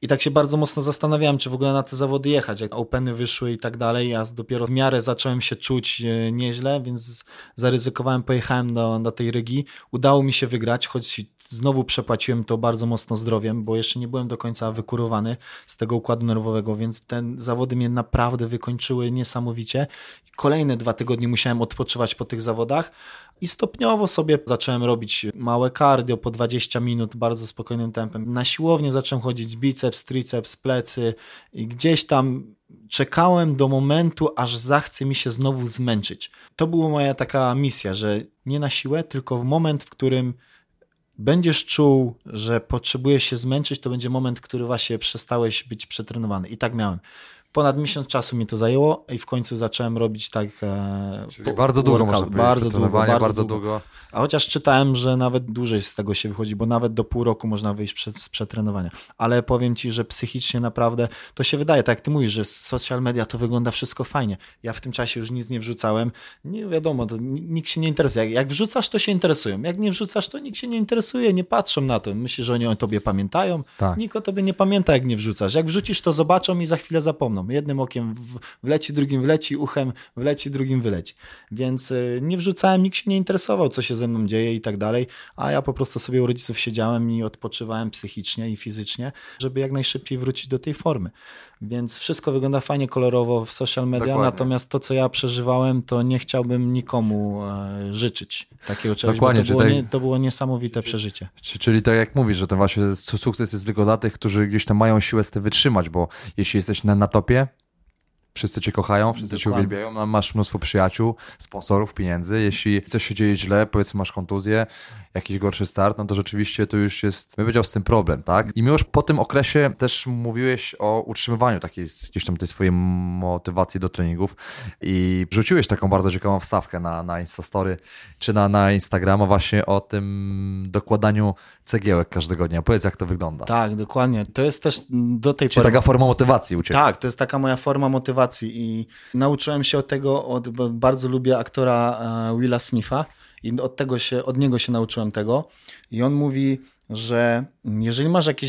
I tak się bardzo mocno zastanawiałem, czy w ogóle na te zawody jechać, jak openy wyszły i tak dalej. Ja dopiero w miarę zacząłem się czuć nieźle, więc zaryzykowałem, pojechałem do tej Rygi. Udało mi się wygrać, choć znowu przepłaciłem to bardzo mocno zdrowiem, bo jeszcze nie byłem do końca wykurowany z tego układu nerwowego, więc te zawody mnie naprawdę wykończyły niesamowicie. Kolejne 2 tygodnie musiałem odpoczywać po tych zawodach i stopniowo sobie zacząłem robić małe cardio po 20 minut bardzo spokojnym tempem. Na siłownię zacząłem chodzić biceps, triceps, plecy i gdzieś tam czekałem do momentu, aż zachce mi się znowu zmęczyć. To była moja taka misja, że nie na siłę, tylko w moment, w którym będziesz czuł, że potrzebujesz się zmęczyć, to będzie moment, który właśnie przestałeś być przetrenowany. I tak miałem. Ponad miesiąc czasu mi to zajęło i w końcu zacząłem robić tak. Czyli bardzo długo można powiedzieć, bardzo długo. A chociaż czytałem, że nawet dłużej z tego się wychodzi, bo nawet do pół roku można wyjść z przetrenowania. Ale powiem ci, że psychicznie naprawdę to się wydaje, tak jak ty mówisz, że z social media to wygląda wszystko fajnie. Ja w tym czasie już nic nie wrzucałem. Nie wiadomo, to nikt się nie interesuje. Jak wrzucasz, to się interesują. Jak nie wrzucasz, to nikt się nie interesuje, nie patrzą na to. Myślisz, że oni o tobie pamiętają? Tak. Nikt o tobie nie pamięta, jak nie wrzucasz. Jak wrzucisz, to zobaczą i za chwilę zapomną. Jednym okiem wleci, drugim wleci, uchem wleci, drugim wyleci. Więc nie wrzucałem, nikt się nie interesował, co się ze mną dzieje i tak dalej, a ja po prostu sobie u rodziców siedziałem i odpoczywałem psychicznie i fizycznie, żeby jak najszybciej wrócić do tej formy. Więc wszystko wygląda fajnie, kolorowo w social media, dokładnie. Natomiast to, co ja przeżywałem, to nie chciałbym nikomu życzyć takiego czegoś, dokładnie, bo to było niesamowite przeżycie. Czyli tak jak mówisz, że ten właśnie sukces jest tylko dla tych, którzy gdzieś tam mają siłę z tym wytrzymać, bo jeśli jesteś na topie, wszyscy cię kochają, wszyscy cię uwielbiają, masz mnóstwo przyjaciół, sponsorów, pieniędzy. Jeśli coś się dzieje źle, powiedzmy masz kontuzję, jakiś gorszy start, no to rzeczywiście to już jest, bym powiedział, z tym problem, tak? I Miłosz, po tym okresie też mówiłeś o utrzymywaniu takiej gdzieś tam tej swojej motywacji do treningów i wrzuciłeś taką bardzo ciekawą wstawkę na Instastory czy na Instagrama właśnie o tym dokładaniu cegiełek każdego dnia. Powiedz, jak to wygląda. Tak, dokładnie. To jest też do tej pory... Czyli taka forma motywacji u ciebie. Tak, to jest taka moja forma motywacji i nauczyłem się bardzo lubię aktora Willa Smitha i od niego się nauczyłem tego. I on mówi, że jeżeli masz jakieś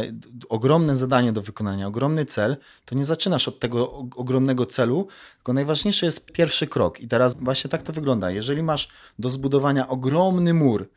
ogromne zadanie do wykonania, ogromny cel, to nie zaczynasz od tego ogromnego celu, tylko najważniejszy jest pierwszy krok. I teraz właśnie tak to wygląda. Jeżeli masz do zbudowania ogromny mur,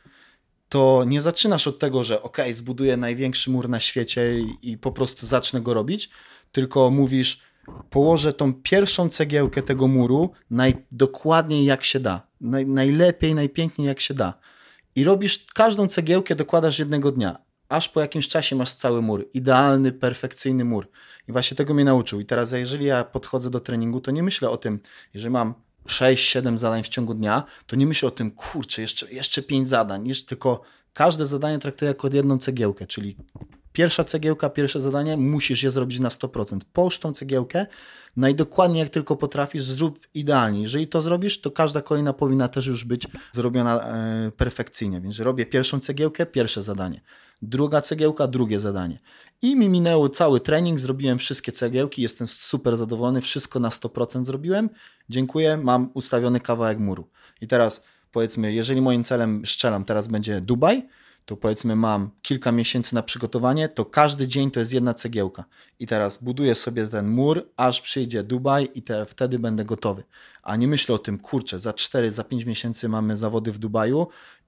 to nie zaczynasz od tego, że zbuduję największy mur na świecie i po prostu zacznę go robić, tylko mówisz, położę tą pierwszą cegiełkę tego muru najdokładniej jak się da, najlepiej, najpiękniej jak się da. I robisz każdą cegiełkę, dokładasz jednego dnia, aż po jakimś czasie masz cały mur, idealny, perfekcyjny mur. I właśnie tego mnie nauczył. I teraz jeżeli ja podchodzę do treningu, to nie myślę o tym, jeżeli mam 6-7 zadań w ciągu dnia, to nie myślę o tym, kurczę, jeszcze 5 zadań, tylko każde zadanie traktuję jako jedną cegiełkę, czyli pierwsza cegiełka, pierwsze zadanie, musisz je zrobić na 100%. Połóż tą cegiełkę, najdokładniej jak tylko potrafisz, zrób idealnie. Jeżeli to zrobisz, to każda kolejna powinna też już być zrobiona perfekcyjnie. Więc robię pierwszą cegiełkę, pierwsze zadanie. Druga cegiełka, drugie zadanie. I mi minęło cały trening, zrobiłem wszystkie cegiełki, jestem super zadowolony, wszystko na 100% zrobiłem. Dziękuję, mam ustawiony kawałek muru. I teraz powiedzmy, jeżeli moim celem, strzelam, teraz będzie Dubaj, to powiedzmy mam kilka miesięcy na przygotowanie, to każdy dzień to jest jedna cegiełka. I teraz buduję sobie ten mur, aż przyjdzie Dubaj i wtedy będę gotowy. A nie myślę o tym, kurczę, za 4-5 miesięcy mamy zawody w Dubaju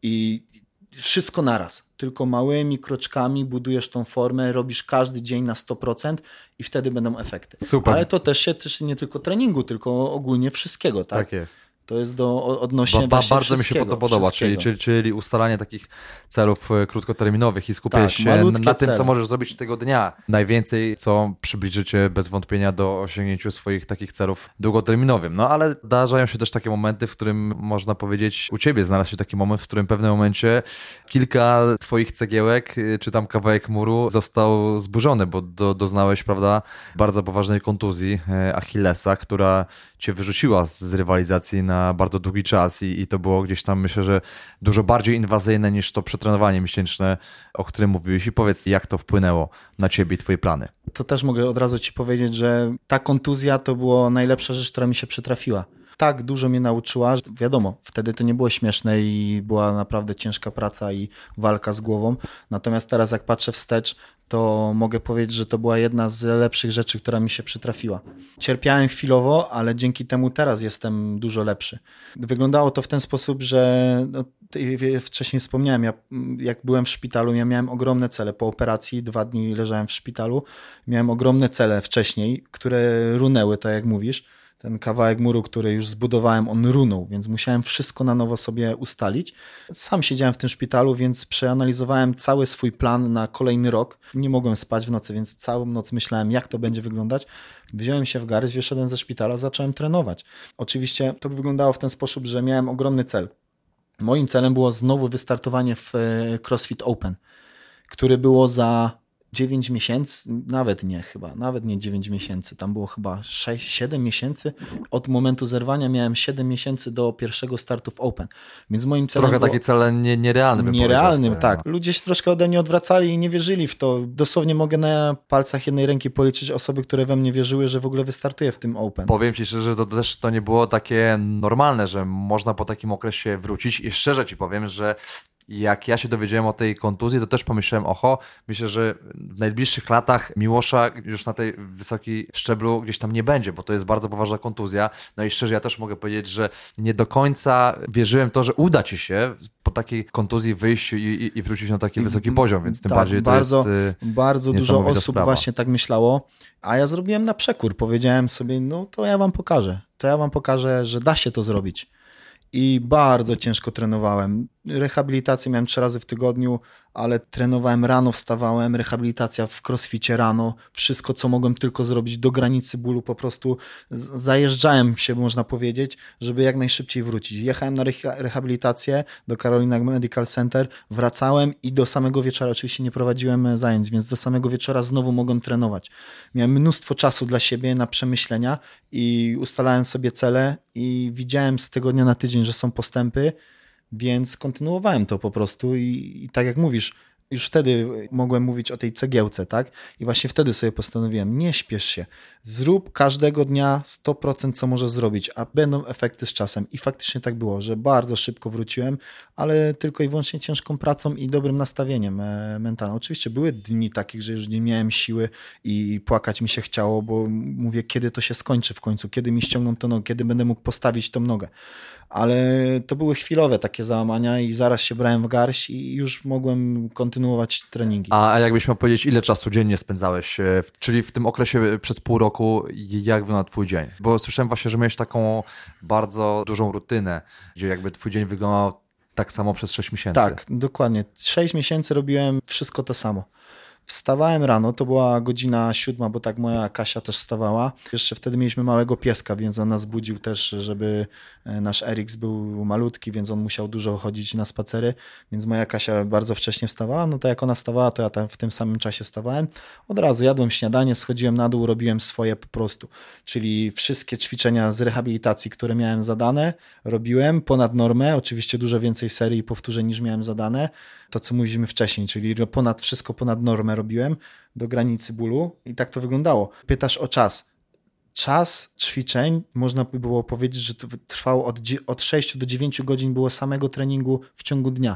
i wszystko naraz. Tylko małymi kroczkami budujesz tą formę, robisz każdy dzień na 100% i wtedy będą efekty. Super. Ale to też nie tylko treningu, tylko ogólnie wszystkiego. Tak, tak jest. To jest odnośnie bardzo mi się to podoba, czyli ustalanie takich celów krótkoterminowych i skupiać się na tym, co możesz zrobić tego dnia. Najwięcej, co przybliży cię bez wątpienia do osiągnięcia swoich takich celów długoterminowym. No ale zdarzają się też takie momenty, w którym można powiedzieć, u ciebie znalazł się taki moment, w którym w pewnym momencie kilka twoich cegiełek, czy tam kawałek muru został zburzony, bo doznałeś, prawda, bardzo poważnej kontuzji Achillesa, która cię wyrzuciła z rywalizacji na bardzo długi czas i to było gdzieś tam, myślę, że dużo bardziej inwazyjne niż to przetrenowanie miesięczne, o którym mówiłeś. I powiedz, jak to wpłynęło na ciebie i twoje plany. To też mogę od razu ci powiedzieć, że ta kontuzja to była najlepsza rzecz, która mi się przytrafiła. tak dużo mnie nauczyła, że wiadomo, wtedy to nie było śmieszne i była naprawdę ciężka praca i walka z głową. Natomiast teraz jak patrzę wstecz, to mogę powiedzieć, że to była jedna z lepszych rzeczy, która mi się przytrafiła. Cierpiałem chwilowo, ale dzięki temu teraz jestem dużo lepszy. Wyglądało to w ten sposób, że wcześniej wspomniałem, jak byłem w szpitalu, ja miałem ogromne cele. Po operacji 2 dni leżałem w szpitalu, miałem ogromne cele wcześniej, które runęły, tak jak mówisz. Ten kawałek muru, który już zbudowałem, on runął, więc musiałem wszystko na nowo sobie ustalić. Sam siedziałem w tym szpitalu, więc przeanalizowałem cały swój plan na kolejny rok. Nie mogłem spać w nocy, więc całą noc myślałem, jak to będzie wyglądać. Wziąłem się w garść, wyszedłem ze szpitala, zacząłem trenować. Oczywiście to wyglądało w ten sposób, że miałem ogromny cel. Moim celem było znowu wystartowanie w CrossFit Open, które było za 9 miesięcy, nawet nie 9 miesięcy, tam było chyba 6-7 miesięcy. Od momentu zerwania miałem 7 miesięcy do pierwszego startu w Open. Więc moim celem trochę takie cele nierealne. Nierealnym, tak. Ludzie się troszkę ode mnie odwracali i nie wierzyli w to. Dosłownie mogę na palcach jednej ręki policzyć osoby, które we mnie wierzyły, że w ogóle wystartuję w tym Open. Powiem ci szczerze, że to też to nie było takie normalne, że można po takim okresie wrócić i szczerze ci powiem, że jak ja się dowiedziałem o tej kontuzji, to też pomyślałem, myślę, że w najbliższych latach Miłosza już na tej wysokiej szczeblu gdzieś tam nie będzie, bo to jest bardzo poważna kontuzja. No i szczerze, ja też mogę powiedzieć, że nie do końca wierzyłem w to, że uda ci się po takiej kontuzji wyjść i wrócić na taki wysoki poziom, więc tym tak, bardziej bardzo, to jest bardzo dużo osób sprawa. właśnie tak myślało, a ja zrobiłem na przekór. Powiedziałem sobie, no to ja wam pokażę, że da się to zrobić. I bardzo ciężko trenowałem. Rehabilitację miałem 3 razy w tygodniu, ale trenowałem rano, wstawałem, rehabilitacja w crossficie rano, wszystko co mogłem tylko zrobić do granicy bólu, po prostu zajeżdżałem się, można powiedzieć, żeby jak najszybciej wrócić. Jechałem na rehabilitację do Carolina Medical Center, wracałem i do samego wieczora, oczywiście nie prowadziłem zajęć, więc do samego wieczora znowu mogłem trenować. Miałem mnóstwo czasu dla siebie na przemyślenia i ustalałem sobie cele i widziałem z tygodnia na tydzień, że są postępy, więc kontynuowałem to po prostu i tak jak mówisz, już wtedy mogłem mówić o tej cegiełce, tak? I właśnie wtedy sobie postanowiłem, nie śpiesz się, zrób każdego dnia 100% co możesz zrobić, a będą efekty z czasem. I faktycznie tak było, że bardzo szybko wróciłem, ale tylko i wyłącznie ciężką pracą i dobrym nastawieniem mentalnym. Oczywiście były dni takich, że już nie miałem siły i płakać mi się chciało, bo mówię, kiedy to się skończy w końcu, kiedy mi ściągną tę nogę, kiedy będę mógł postawić tą nogę. Ale to były chwilowe takie załamania i zaraz się brałem w garść i już mogłem kontynuować treningi. A jakbyś miał powiedzieć, ile czasu dziennie spędzałeś, czyli w tym okresie przez pół roku, jak wygląda twój dzień? Bo słyszałem właśnie, że miałeś taką bardzo dużą rutynę, gdzie jakby twój dzień wyglądał tak samo przez 6 miesięcy. Tak, dokładnie. 6 miesięcy robiłem wszystko to samo. Wstawałem rano, to była godzina 7, bo tak moja Kasia też wstawała. Jeszcze wtedy mieliśmy małego pieska, więc on nas budził też, żeby nasz Eriks był malutki, więc on musiał dużo chodzić na spacery, więc moja Kasia bardzo wcześnie wstawała. No to jak ona wstawała, to ja tam w tym samym czasie wstawałem. Od razu jadłem śniadanie, schodziłem na dół, robiłem swoje po prostu. Czyli wszystkie ćwiczenia z rehabilitacji, które miałem zadane, robiłem ponad normę. Oczywiście dużo więcej serii i powtórzeń niż miałem zadane. To, co mówiliśmy wcześniej, czyli wszystko ponad normę robiłem do granicy bólu i tak to wyglądało. Pytasz o czas. Czas ćwiczeń, można by było powiedzieć, że to trwało od 6 do 9 godzin było samego treningu w ciągu dnia.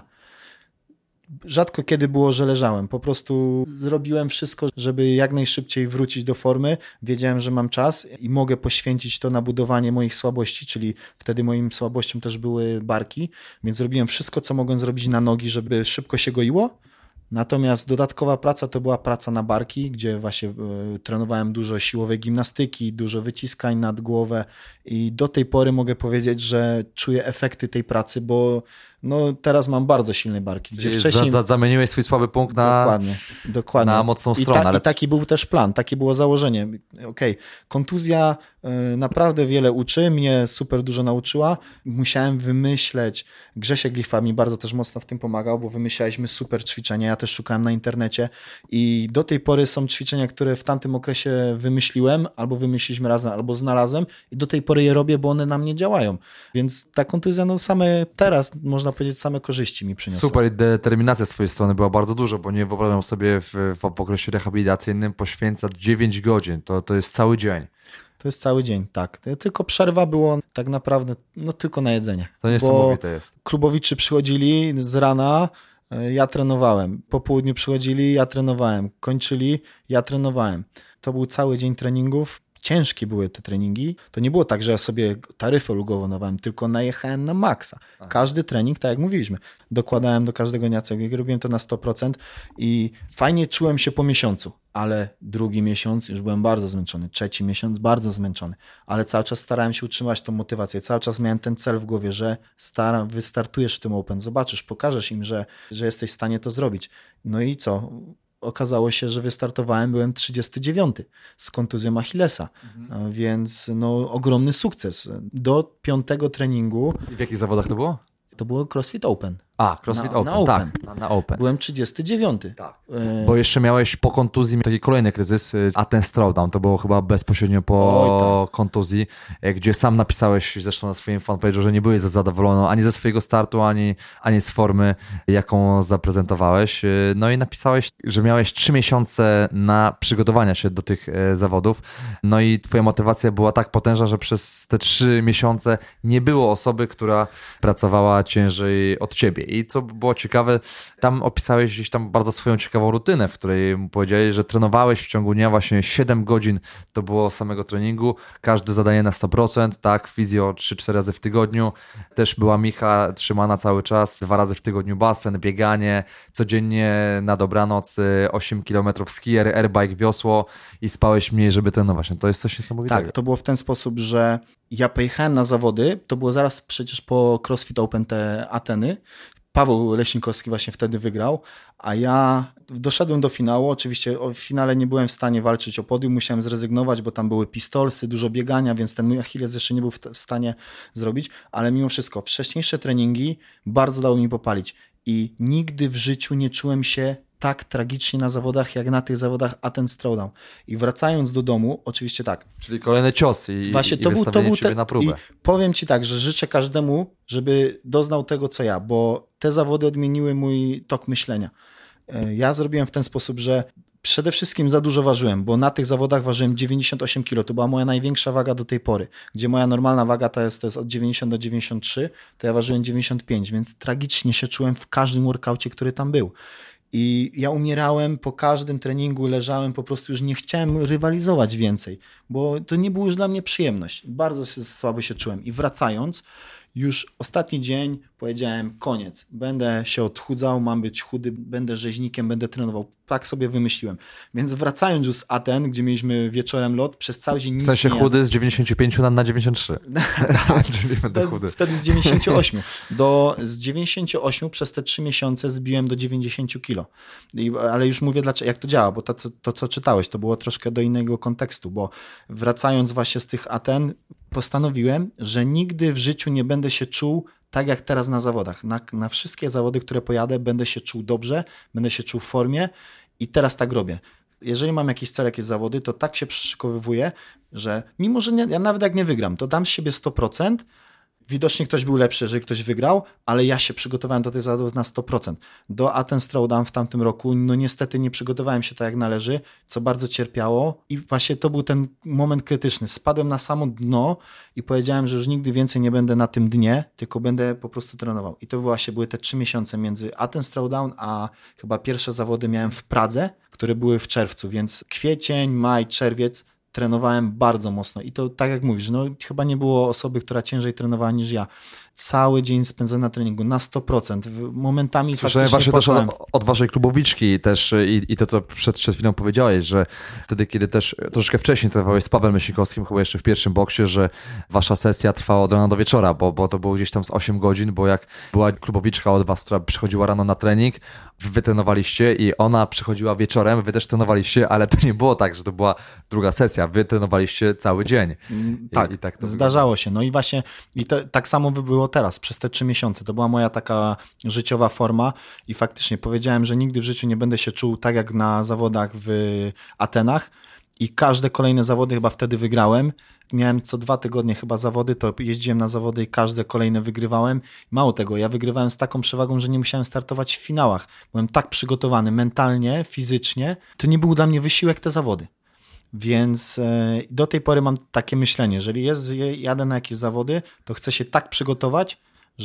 Rzadko kiedy było, że leżałem. Po prostu zrobiłem wszystko, żeby jak najszybciej wrócić do formy. Wiedziałem, że mam czas i mogę poświęcić to na budowanie moich słabości, czyli wtedy moim słabością też były barki, więc zrobiłem wszystko, co mogłem zrobić na nogi, żeby szybko się goiło. Natomiast dodatkowa praca to była praca na barki, gdzie właśnie trenowałem dużo siłowej gimnastyki, dużo wyciskań nad głowę i do tej pory mogę powiedzieć, że czuję efekty tej pracy, bo no, teraz mam bardzo silne barki. Gdzie wcześniej zamieniłeś swój słaby punkt dokładnie. na mocną stronę. I taki był też plan, takie było założenie. Kontuzja naprawdę wiele uczy, mnie super dużo nauczyła. Musiałem wymyśleć, Grzesiek Glifa mi bardzo też mocno w tym pomagał, bo wymyślaliśmy super ćwiczenia, ja też szukałem na internecie i do tej pory są ćwiczenia, które w tamtym okresie wymyśliłem, albo wymyśliliśmy razem, albo znalazłem i do tej pory je robię, bo one na mnie działają. Więc ta kontuzja, no same teraz, można powiedzieć, same korzyści mi przyniosła. Super, i determinacja z twojej strony była bardzo dużo, bo nie wyobrażam sobie w okresie rehabilitacyjnym poświęcać 9 godzin, to jest cały dzień. To jest cały dzień, tak. Tylko przerwa było tak naprawdę tylko na jedzenie. To niesamowite jest. Klubowiczy przychodzili z rana, ja trenowałem. Po południu przychodzili, ja trenowałem. Kończyli, ja trenowałem. To był cały dzień treningów. Ciężkie były te treningi. To nie było tak, że ja sobie taryfę ulgową dawałem, tylko najechałem na maksa. Każdy trening, tak jak mówiliśmy, dokładałem do każdego dnia cegiełek, robiłem to na 100% i fajnie czułem się po miesiącu, ale drugi miesiąc już byłem bardzo zmęczony, trzeci miesiąc bardzo zmęczony, ale cały czas starałem się utrzymać tą motywację, cały czas miałem ten cel w głowie, że wystartujesz w tym Open, zobaczysz, pokażesz im, że jesteś w stanie to zrobić. No i co? Okazało się, że wystartowałem, byłem 39 z kontuzją Achillesa, więc ogromny sukces. Do 5. treningu. I w jakich zawodach to było? To było CrossFit Open. CrossFit Open, tak. Na Open. Byłem 39. Tak. Bo jeszcze miałeś po kontuzji taki kolejny kryzys, Aten Throwdown, to było chyba bezpośrednio po kontuzji, gdzie sam napisałeś zresztą na swoim fanpage'u, że nie byłeś zadowolony ani ze swojego startu, ani z formy, jaką zaprezentowałeś. No i napisałeś, że miałeś 3 miesiące na przygotowania się do tych zawodów. No i twoja motywacja była tak potężna, że przez te 3 miesiące nie było osoby, która pracowała ciężej od ciebie. I co było ciekawe, tam opisałeś gdzieś tam bardzo swoją ciekawą rutynę, w której powiedziałeś, że trenowałeś w ciągu dnia właśnie 7 godzin, to było samego treningu, każde zadanie na 100%, tak, fizjo 3-4 razy w tygodniu, też była micha trzymana cały czas, 2 razy w tygodniu basen, bieganie, codziennie na dobranoc 8 km skier, airbike, wiosło i spałeś mniej, żeby trenować. No to jest coś niesamowitego. Tak, to było w ten sposób, że ja pojechałem na zawody, to było zaraz przecież po CrossFit Open te Ateny. Paweł Leśnikowski właśnie wtedy wygrał, a ja doszedłem do finału. Oczywiście w finale nie byłem w stanie walczyć o podium, musiałem zrezygnować, bo tam były pistolsy, dużo biegania, więc ten mój Achilles jeszcze nie był w stanie zrobić, ale mimo wszystko wcześniejsze treningi bardzo dały mi popalić i nigdy w życiu nie czułem się tak tragicznie na zawodach, jak na tych zawodach Aten Throwdown. I wracając do domu, oczywiście tak. Czyli kolejny cios i wystawienie ciebie na próbę. I powiem ci tak, że życzę każdemu, żeby doznał tego, co ja, bo te zawody odmieniły mój tok myślenia. Ja zrobiłem w ten sposób, że przede wszystkim za dużo ważyłem, bo na tych zawodach ważyłem 98 kg. To była moja największa waga do tej pory, gdzie moja normalna waga to jest od 90 do 93, to ja ważyłem 95, więc tragicznie się czułem w każdym workoucie, który tam był. I ja umierałem po każdym treningu, leżałem, po prostu już nie chciałem rywalizować więcej, bo to nie było już dla mnie przyjemność. Bardzo słabo się czułem. I wracając, już ostatni dzień powiedziałem, koniec, będę się odchudzał, mam być chudy, będę rzeźnikiem, będę trenował. Tak sobie wymyśliłem. Więc wracając już z Aten, gdzie mieliśmy wieczorem lot, przez cały dzień nic nie jadłem. W sensie chudy z 95 na 93. Tak, wtedy z 98. Z 98 przez te 3 miesiące zbiłem do 90 kilo. Ale już mówię, jak to działa, bo to, co czytałeś, to było troszkę do innego kontekstu, bo wracając właśnie z tych Aten, postanowiłem, że nigdy w życiu nie będę się czuł tak jak teraz na zawodach. Na wszystkie zawody, które pojadę, będę się czuł dobrze, będę się czuł w formie i teraz tak robię. Jeżeli mam jakiś cel, jakieś zawody, to tak się przyszykowywuję, że mimo, że ja nawet jak nie wygram, to dam z siebie 100%, widocznie ktoś był lepszy, jeżeli ktoś wygrał, ale ja się przygotowałem do tych zawodów na 100%. Do Aten Throwdown w tamtym roku, niestety nie przygotowałem się tak jak należy, co bardzo cierpiało i właśnie to był ten moment krytyczny. Spadłem na samo dno i powiedziałem, że już nigdy więcej nie będę na tym dnie, tylko będę po prostu trenował. I to właśnie były te 3 miesiące między Aten Throwdown, a chyba pierwsze zawody miałem w Pradze, które były w czerwcu, więc kwiecień, maj, czerwiec trenowałem bardzo mocno i to tak jak mówisz, chyba nie było osoby, która ciężej trenowała niż ja. Cały dzień spędzony na treningu, na 100%. Momentami słyszałem właśnie też od waszej klubowiczki też i to, co przed chwilą powiedziałeś, że wtedy, kiedy też troszeczkę wcześniej trenowałeś z Pawłem Leśnikowskim, chyba jeszcze w pierwszym boksie, że wasza sesja trwała od rana do wieczora, bo to było gdzieś tam z 8 godzin, bo jak była klubowiczka od was, która przychodziła rano na trening, wy trenowaliście i ona przychodziła wieczorem, wy też trenowaliście, ale to nie było tak, że to była druga sesja, wy trenowaliście cały dzień. Tak, i tak to zdarzało się. No i właśnie tak samo by było teraz, przez te 3 miesiące. To była moja taka życiowa forma i faktycznie powiedziałem, że nigdy w życiu nie będę się czuł tak jak na zawodach w Atenach i każde kolejne zawody chyba wtedy wygrałem. Miałem co 2 tygodnie chyba zawody, to jeździłem na zawody i każde kolejne wygrywałem. Mało tego, ja wygrywałem z taką przewagą, że nie musiałem startować w finałach. Byłem tak przygotowany mentalnie, fizycznie. To nie był dla mnie wysiłek te zawody. Więc do tej pory mam takie myślenie, jeżeli jadę na jakieś zawody, to chcę się tak przygotować,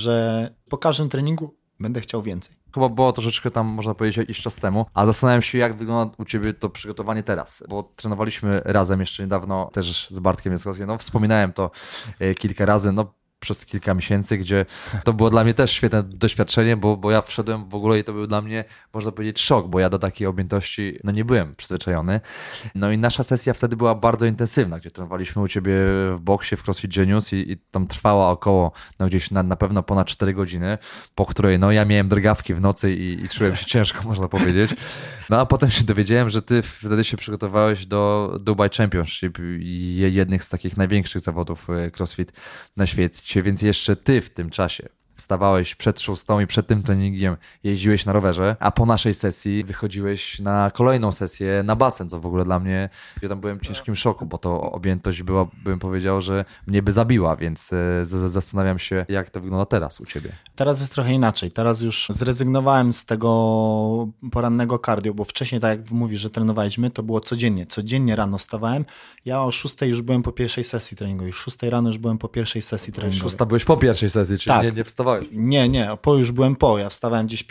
że po każdym treningu będę chciał więcej. Chyba było troszeczkę tam, można powiedzieć, jakiś czas temu, a zastanawiam się, jak wygląda u Ciebie to przygotowanie teraz, bo trenowaliśmy razem jeszcze niedawno też z Bartkiem Więckowskim, no wspominałem to kilka razy, no przez kilka miesięcy, gdzie to było dla mnie też świetne doświadczenie, bo ja wszedłem w ogóle i to był dla mnie, można powiedzieć, szok, bo ja do takiej objętości no nie byłem przyzwyczajony. No i nasza sesja wtedy była bardzo intensywna, gdzie trenowaliśmy u Ciebie w boksie, w CrossFit Genius i tam trwała około, no gdzieś na pewno ponad 4 godziny, po której no ja miałem drgawki w nocy i czułem się ciężko, można powiedzieć. No a potem się dowiedziałem, że Ty wtedy się przygotowałeś do Dubai Championship, jednych z takich największych zawodów CrossFit na świecie. Więc jeszcze ty w tym czasie wstawałeś przed 6 i przed tym treningiem jeździłeś na rowerze, a po naszej sesji wychodziłeś na kolejną sesję na basen, co w ogóle dla mnie, ja tam byłem w ciężkim szoku, bo to objętość była, bym powiedział, że mnie by zabiła, więc zastanawiam się, jak to wygląda teraz u ciebie. Teraz jest trochę inaczej. Teraz już zrezygnowałem z tego porannego cardio, bo wcześniej, tak jak mówisz, że trenowaliśmy, to było codziennie. Codziennie rano wstawałem. Ja o 6 już byłem po pierwszej sesji treningowej. 6 rano już byłem po pierwszej sesji treningowej. 6 byłeś po pierwszej sesji, czyli tak. nie wstawałeś? Nie, już byłem po. Ja wstawałem gdzieś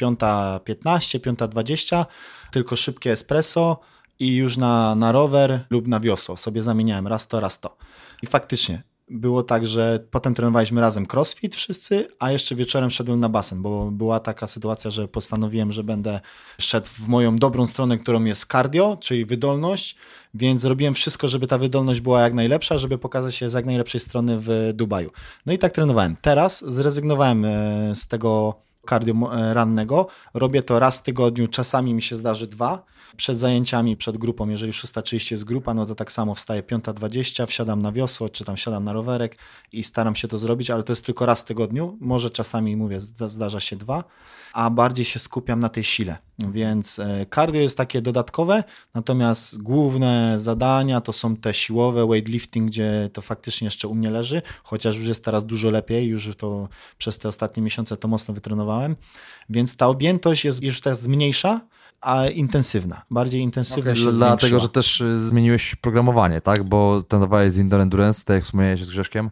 5:15, 5:20, tylko szybkie espresso i już na rower lub na wiosło sobie zamieniałem raz to. I faktycznie było tak, że potem trenowaliśmy razem crossfit wszyscy, a jeszcze wieczorem szedłem na basen, bo była taka sytuacja, że postanowiłem, że będę szedł w moją dobrą stronę, którą jest cardio, czyli wydolność, więc robiłem wszystko, żeby ta wydolność była jak najlepsza, żeby pokazać się z jak najlepszej strony w Dubaju. No i tak trenowałem. Teraz zrezygnowałem z tego cardio rannego, robię to raz w tygodniu, czasami mi się zdarzy 2, przed zajęciami, przed grupą, jeżeli 6:30 jest grupa, no to tak samo wstaję 5:20, wsiadam na wiosło, czy tam wsiadam na rowerek i staram się to zrobić, ale to jest tylko raz w tygodniu, może czasami, mówię, zdarza się 2, a bardziej się skupiam na tej sile, więc cardio jest takie dodatkowe, natomiast główne zadania to są te siłowe, weightlifting, gdzie to faktycznie jeszcze u mnie leży, chociaż już jest teraz dużo lepiej, już to przez te ostatnie miesiące to mocno wytrenowałem, więc ta objętość jest już teraz mniejsza, a intensywna, bardziej intensywna się zwiększyła. Dlatego, że też zmieniłeś programowanie, tak? Bo trenowałeś z Indoor Endurance, tak jak wspomniałeś z Grzeszkiem,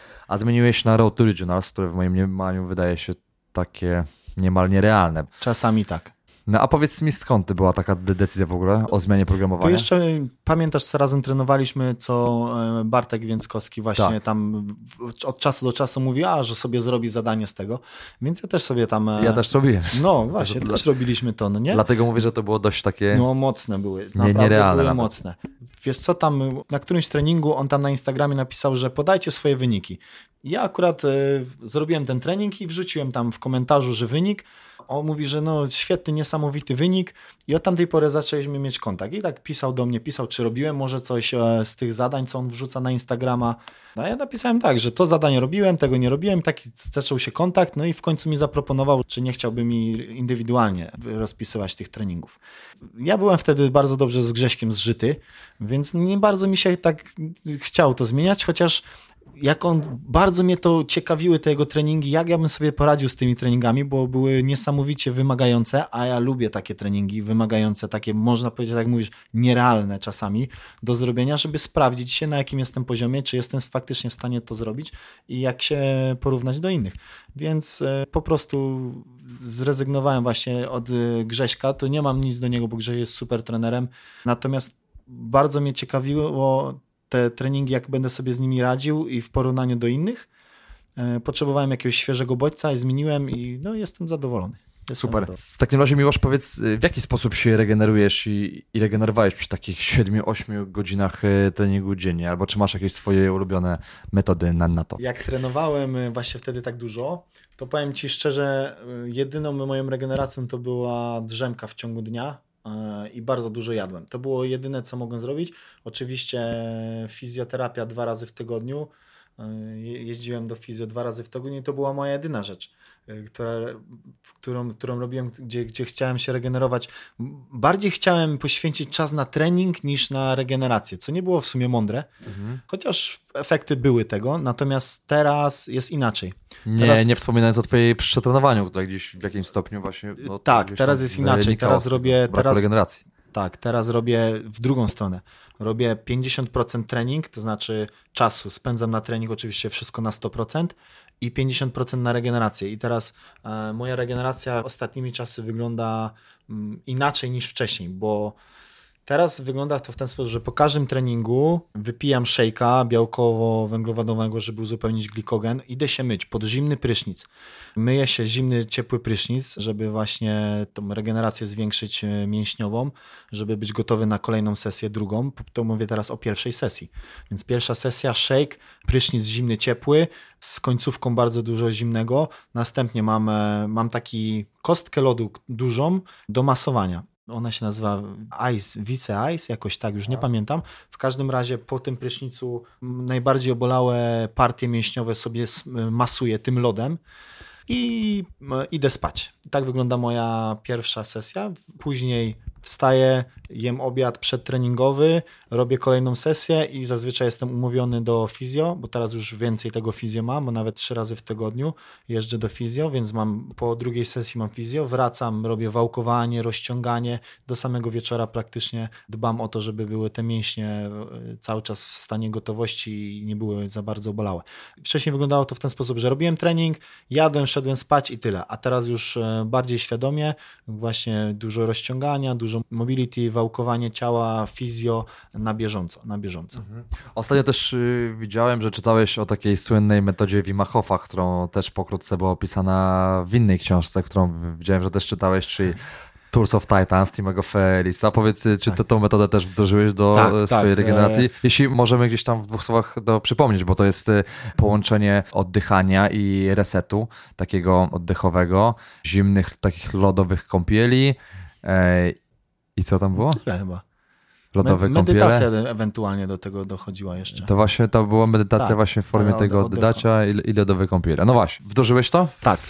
a zmieniłeś na Road to Regionals, które w moim mniemaniu wydaje się takie niemal nierealne. Czasami tak. No a powiedz mi, skąd była taka decyzja w ogóle o zmianie programowania? To jeszcze pamiętasz, co razem trenowaliśmy, co Bartek Więckowski właśnie tam od czasu do czasu mówi, że sobie zrobi zadanie z tego, więc ja też sobie tam... Ja też robiłem. No właśnie, też robiliśmy to, no nie? Dlatego mówię, że to było dość takie... No mocne były, nierealne były mocne. Wiesz co, tam na którymś treningu on tam na Instagramie napisał, że podajcie swoje wyniki. Ja akurat zrobiłem ten trening i wrzuciłem tam w komentarzu, że wynik. On mówi, że no świetny, niesamowity wynik i od tamtej pory zaczęliśmy mieć kontakt. I tak pisał do mnie, czy robiłem może coś z tych zadań, co on wrzuca na Instagrama. No ja napisałem tak, że to zadanie robiłem, tego nie robiłem, taki zaczął się kontakt, no i w końcu mi zaproponował, czy nie chciałby mi indywidualnie rozpisywać tych treningów. Ja byłem wtedy bardzo dobrze z Grześkiem zżyty, więc nie bardzo mi się tak chciało to zmieniać, chociaż bardzo mnie to ciekawiły te jego treningi, jak ja bym sobie poradził z tymi treningami, bo były niesamowicie wymagające, a ja lubię takie treningi wymagające, takie można powiedzieć, jak mówisz, nierealne czasami do zrobienia, żeby sprawdzić się, na jakim jestem poziomie, czy jestem faktycznie w stanie to zrobić i jak się porównać do innych. Więc po prostu zrezygnowałem właśnie od Grześka, to nie mam nic do niego, bo Grześ jest super trenerem, natomiast bardzo mnie ciekawiło te treningi, jak będę sobie z nimi radził i w porównaniu do innych. Potrzebowałem jakiegoś świeżego bodźca i zmieniłem i no, jestem zadowolony. Super. W takim razie, Miłosz, powiedz, w jaki sposób się regenerujesz i regenerowałeś przy takich 7-8 godzinach treningu dziennie? Albo czy masz jakieś swoje ulubione metody na to? Jak trenowałem właśnie wtedy tak dużo, to powiem Ci szczerze, jedyną moją regeneracją to była drzemka w ciągu dnia, i bardzo dużo jadłem. To było jedyne, co mogłem zrobić. Oczywiście fizjoterapia 2 razy w tygodniu. Jeździłem do fizjo 2 razy w tygodniu i to była moja jedyna rzecz, którą robiłem, gdzie chciałem się regenerować. Bardziej chciałem poświęcić czas na trening niż na regenerację, co nie było w sumie mądre, chociaż efekty były tego, natomiast teraz jest inaczej. Nie wspominając o twojej przetrenowaniu, tutaj gdzieś w jakimś stopniu właśnie. Tak, teraz jest inaczej. Teraz robię... regeneracji. tak. Teraz robię w drugą stronę. Robię 50% trening, to znaczy czasu spędzam na trening, oczywiście wszystko na 100% i 50% na regenerację. I teraz moja regeneracja ostatnimi czasy wygląda inaczej niż wcześniej, bo teraz wygląda to w ten sposób, że po każdym treningu wypijam szejka białkowo-węglowodanowego, żeby uzupełnić glikogen. Idę się myć pod zimny prysznic. Myję się zimny, ciepły prysznic, żeby właśnie tą regenerację zwiększyć mięśniową, żeby być gotowy na kolejną sesję, drugą. To mówię teraz o pierwszej sesji. Więc pierwsza sesja, shake, prysznic zimny, ciepły, z końcówką bardzo dużo zimnego. Następnie mam taki kostkę lodu dużą do masowania. Ona się nazywa Vice Ice, jakoś tak, już nie pamiętam. W każdym razie po tym prysznicu najbardziej obolałe partie mięśniowe sobie masuję tym lodem i idę spać. Tak wygląda moja pierwsza sesja. Później wstaję, jem obiad przedtreningowy, robię kolejną sesję i zazwyczaj jestem umówiony do fizjo, bo teraz już więcej tego fizjo mam, bo nawet 3 razy w tygodniu jeżdżę do fizjo, więc po drugiej sesji mam fizjo, wracam, robię wałkowanie, rozciąganie, do samego wieczora praktycznie dbam o to, żeby były te mięśnie cały czas w stanie gotowości i nie były za bardzo obolałe. Wcześniej wyglądało to w ten sposób, że robiłem trening, jadłem, szedłem spać i tyle, a teraz już bardziej świadomie, właśnie dużo rozciągania, dużo mobility, wałkowanie ciała, fizjo na bieżąco. Ostatnio też widziałem, że czytałeś o takiej słynnej metodzie Wima Hofa, którą też pokrótce była opisana w innej książce, którą widziałem, że też czytałeś, czyli Tools of Titans, Timego Ferrisa. Powiedz, czy ty tą metodę też wdrożyłeś do swojej regeneracji? Jeśli możemy gdzieś tam w 2 słowach przypomnieć, bo to jest połączenie oddychania i resetu, takiego oddechowego, zimnych, takich lodowych kąpieli. I co tam było? Tyle chyba. Lodowe kąpiele. Medytacja ewentualnie do tego dochodziła jeszcze. To właśnie to była medytacja właśnie w formie tego oddychania i lodowe kąpiele. No właśnie, wdrożyłeś to? Tak,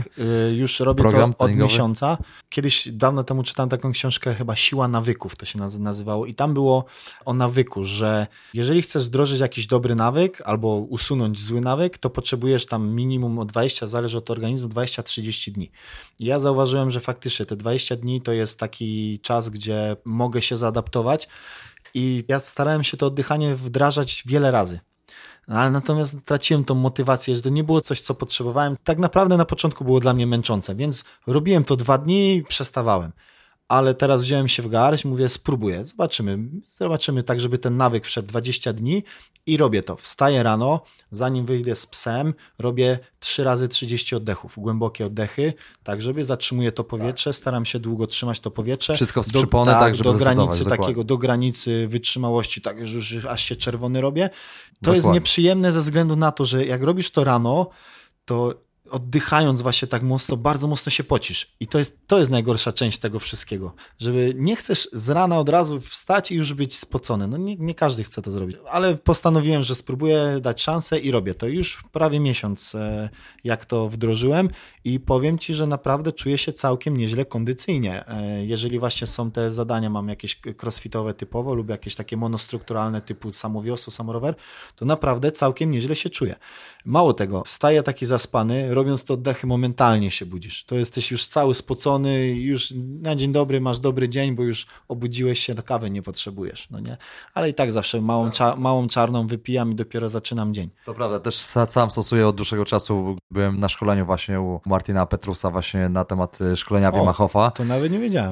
już robię program to od miesiąca. Kiedyś, dawno temu czytałem taką książkę, chyba Siła nawyków to się nazywało i tam było o nawyku, że jeżeli chcesz wdrożyć jakiś dobry nawyk albo usunąć zły nawyk, to potrzebujesz tam minimum o 20, zależy od organizmu, 20-30 dni. I ja zauważyłem, że faktycznie te 20 dni to jest taki czas, gdzie mogę się zaadaptować i ja starałem się to oddychanie wdrażać wiele razy. Ale natomiast traciłem tą motywację, że to nie było coś, co potrzebowałem. Tak naprawdę na początku było dla mnie męczące, więc robiłem to 2 dni i przestawałem. Ale teraz wziąłem się w garść, mówię, spróbuję, zobaczymy tak, żeby ten nawyk wszedł 20 dni i robię to. Wstaję rano, zanim wyjdę z psem, robię 3 razy 30 oddechów, głębokie oddechy, tak żeby zatrzymuję to powietrze, staram się długo trzymać to powietrze. Wszystko z przypony, tak, żeby do granicy takiego, do granicy wytrzymałości, tak, że już aż się czerwony robię. To jest nieprzyjemne ze względu na to, że jak robisz to rano, to oddychając właśnie tak mocno, bardzo mocno się pocisz. I to jest najgorsza część tego wszystkiego. Żeby nie chcesz z rana od razu wstać i już być spocony. No nie każdy chce to zrobić. Ale postanowiłem, że spróbuję dać szansę i robię to. Już prawie miesiąc jak to wdrożyłem i powiem Ci, że naprawdę czuję się całkiem nieźle kondycyjnie. Jeżeli właśnie są te zadania, mam jakieś crossfitowe typowo lub jakieś takie monostrukturalne typu samowiosło, samorower, to naprawdę całkiem nieźle się czuję. Mało tego, wstaję taki zaspany, robiąc te oddechy momentalnie się budzisz. To jesteś już cały spocony, już na dzień dobry masz dobry dzień, bo już obudziłeś się, do kawy nie potrzebujesz, no nie? Ale i tak zawsze małą czarną wypijam i dopiero zaczynam dzień. To prawda, też sam stosuję od dłuższego czasu. Byłem na szkoleniu właśnie u Martina Petrusa właśnie na temat szkolenia Wima Hofa. To nawet nie wiedziałem.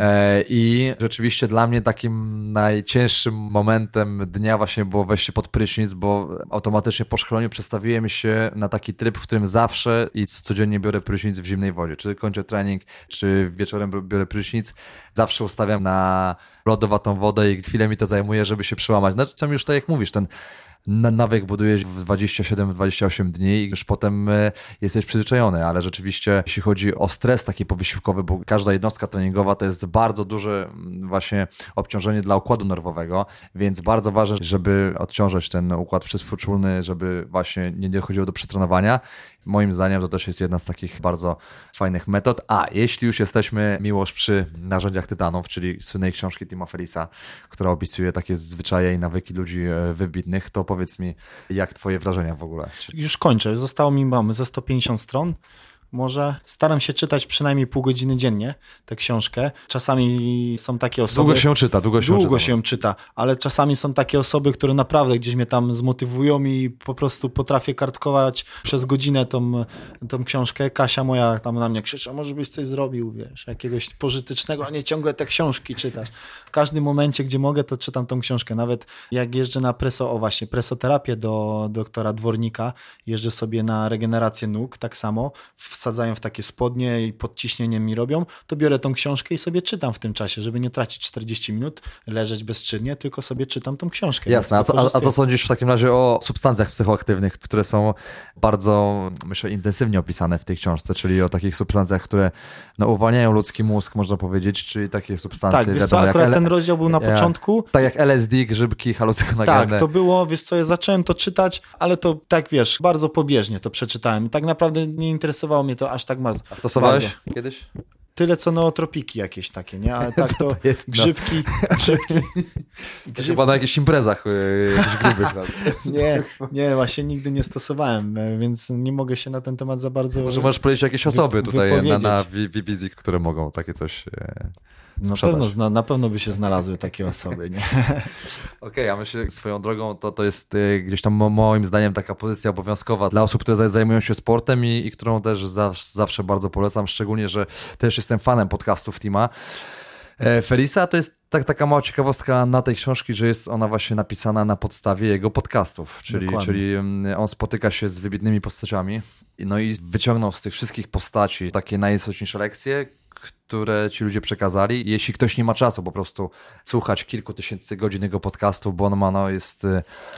I rzeczywiście dla mnie takim najcięższym momentem dnia właśnie było wejście pod prysznic, bo automatycznie po szkoleniu przestawiłem się na taki tryb, w którym zawsze i codziennie biorę prysznic w zimnej wodzie. Czy kończę trening, czy wieczorem biorę prysznic. Zawsze ustawiam na lodowatą wodę i chwilę mi to zajmuje, żeby się przełamać. Znaczy już tak jak mówisz, ten nawyk budujesz w 27-28 dni i już potem jesteś przyzwyczajony, ale rzeczywiście jeśli chodzi o stres taki powysiłkowy, bo każda jednostka treningowa to jest bardzo duże właśnie obciążenie dla układu nerwowego, więc bardzo ważne, żeby odciążać ten układ przezwyczulny, żeby właśnie nie dochodziło do przetrenowania. Moim zdaniem to też jest jedna z takich bardzo fajnych metod. A jeśli już jesteśmy, Miłosz, przy narzędziach tytanów, czyli słynnej książki Tima Ferrisa, która opisuje takie zwyczaje i nawyki ludzi wybitnych, to powiedz mi, jak twoje wrażenia w ogóle? Już kończę. Zostało mi, mamy ze 150 stron. może. Staram się czytać przynajmniej pół godziny dziennie tę książkę. Czasami są takie osoby... Długo się czyta, ale czasami są takie osoby, które naprawdę gdzieś mnie tam zmotywują i po prostu potrafię kartkować przez godzinę tą książkę. Kasia moja tam na mnie krzyczy, a może byś coś zrobił, wiesz, jakiegoś pożytecznego, a nie ciągle te książki czytasz. W każdym momencie, gdzie mogę, to czytam tą książkę. Nawet jak jeżdżę na presoterapię do doktora Dwornika, jeżdżę sobie na regenerację nóg, tak samo, wsadzają w takie spodnie i pod ciśnieniem mi robią, to biorę tą książkę i sobie czytam w tym czasie, żeby nie tracić 40 minut, leżeć bezczynnie, tylko sobie czytam tą książkę. Jasne, a co sądzisz w takim razie o substancjach psychoaktywnych, które są bardzo, myślę, intensywnie opisane w tej książce, czyli o takich substancjach, które uwalniają ludzki mózg, można powiedzieć, czyli takie substancje... Tak, wiesz co, akurat ten rozdział był na początku. Tak jak LSD, grzybki, halucynogenny. Tak, to było, wiesz co, ja zacząłem to czytać, ale to tak, wiesz, bardzo pobieżnie to przeczytałem i tak naprawdę nie interesowało mnie to aż tak bardzo. A stosowałeś kiedyś? Tyle co nootropiki jakieś takie, nie? Ale tak to jest, grzybki. Chyba na jakichś imprezach jakichś grubych. Nie, właśnie nigdy nie stosowałem, więc nie mogę się na ten temat za bardzo Może możesz powiedzieć jakieś osoby tutaj na wizji, które mogą takie coś sprzedać. Na pewno by się znalazły takie osoby, nie? Okej, a myślę, swoją drogą to jest gdzieś tam moim zdaniem taka pozycja obowiązkowa dla osób, które zajmują się sportem i którą też zawsze bardzo polecam, szczególnie, że też jestem fanem podcastów Tima Ferrisa. To jest taka mała ciekawostka na tej książki, że jest ona właśnie napisana na podstawie jego podcastów, czyli on spotyka się z wybitnymi postaciami i wyciągnął z tych wszystkich postaci takie najistotniejsze lekcje, które ci ludzie przekazali. Jeśli ktoś nie ma czasu po prostu słuchać kilku tysięcy godzin jego podcastów, bo on ma, jest...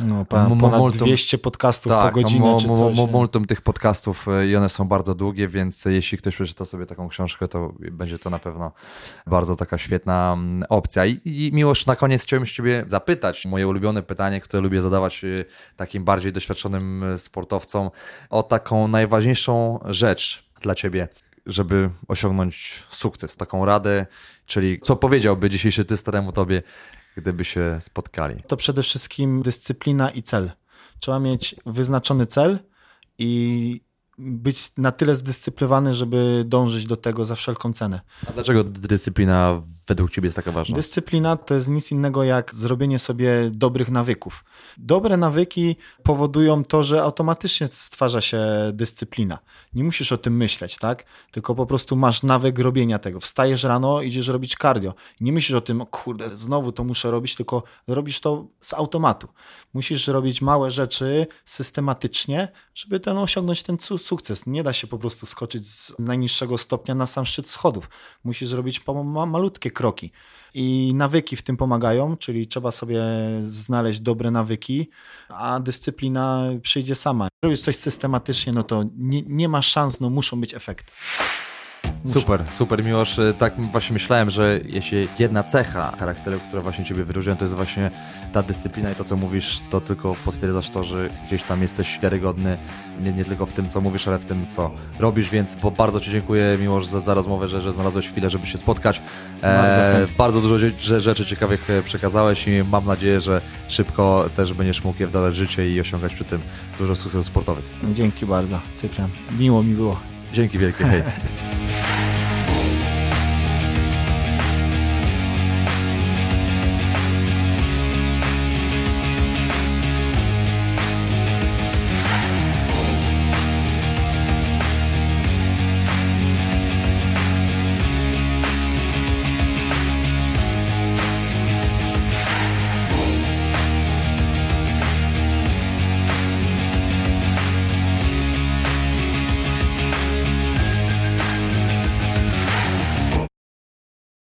ponad 200 podcastów po godzinę czy coś. Multum tych podcastów i one są bardzo długie, więc jeśli ktoś przeczyta sobie taką książkę, to będzie to na pewno bardzo taka świetna opcja. I Miłosz, na koniec chciałbym się ciebie zapytać, moje ulubione pytanie, które lubię zadawać takim bardziej doświadczonym sportowcom, o taką najważniejszą rzecz dla ciebie, żeby osiągnąć sukces, taką radę, czyli co powiedziałby dzisiejszy ty staremu tobie, gdyby się spotkali? To przede wszystkim dyscyplina i cel. Trzeba mieć wyznaczony cel i być na tyle zdyscyplinowany, żeby dążyć do tego za wszelką cenę. A dlaczego dyscyplina według ciebie jest taka ważna? Dyscyplina to jest nic innego jak zrobienie sobie dobrych nawyków. Dobre nawyki powodują to, że automatycznie stwarza się dyscyplina. Nie musisz o tym myśleć, tak? Tylko po prostu masz nawyk robienia tego. Wstajesz rano, idziesz robić cardio. Nie myślisz o tym, kurde, znowu to muszę robić, tylko robisz to z automatu. Musisz robić małe rzeczy systematycznie, żeby osiągnąć ten sukces. Nie da się po prostu skoczyć z najniższego stopnia na sam szczyt schodów. Musisz zrobić malutkie kroki. I nawyki w tym pomagają, czyli trzeba sobie znaleźć dobre nawyki, a dyscyplina przyjdzie sama. Robisz coś systematycznie, no to nie ma szans, muszą być efekty. Super Miłosz. Tak właśnie myślałem, że jeśli jedna cecha charakteru, która właśnie ciebie wyróżnia, to jest właśnie ta dyscyplina i to, co mówisz, to tylko potwierdzasz to, że gdzieś tam jesteś wiarygodny, nie tylko w tym, co mówisz, ale w tym, co robisz, więc bardzo ci dziękuję, Miłosz, za rozmowę, że znalazłeś chwilę, żeby się spotkać. Bardzo dużo rzeczy ciekawych przekazałeś i mam nadzieję, że szybko też będziesz mógł je wdalać życie i osiągać przy tym dużo sukcesów sportowych. Dzięki bardzo, Cyprian. Miło mi było. Dzięki wielkie, hej.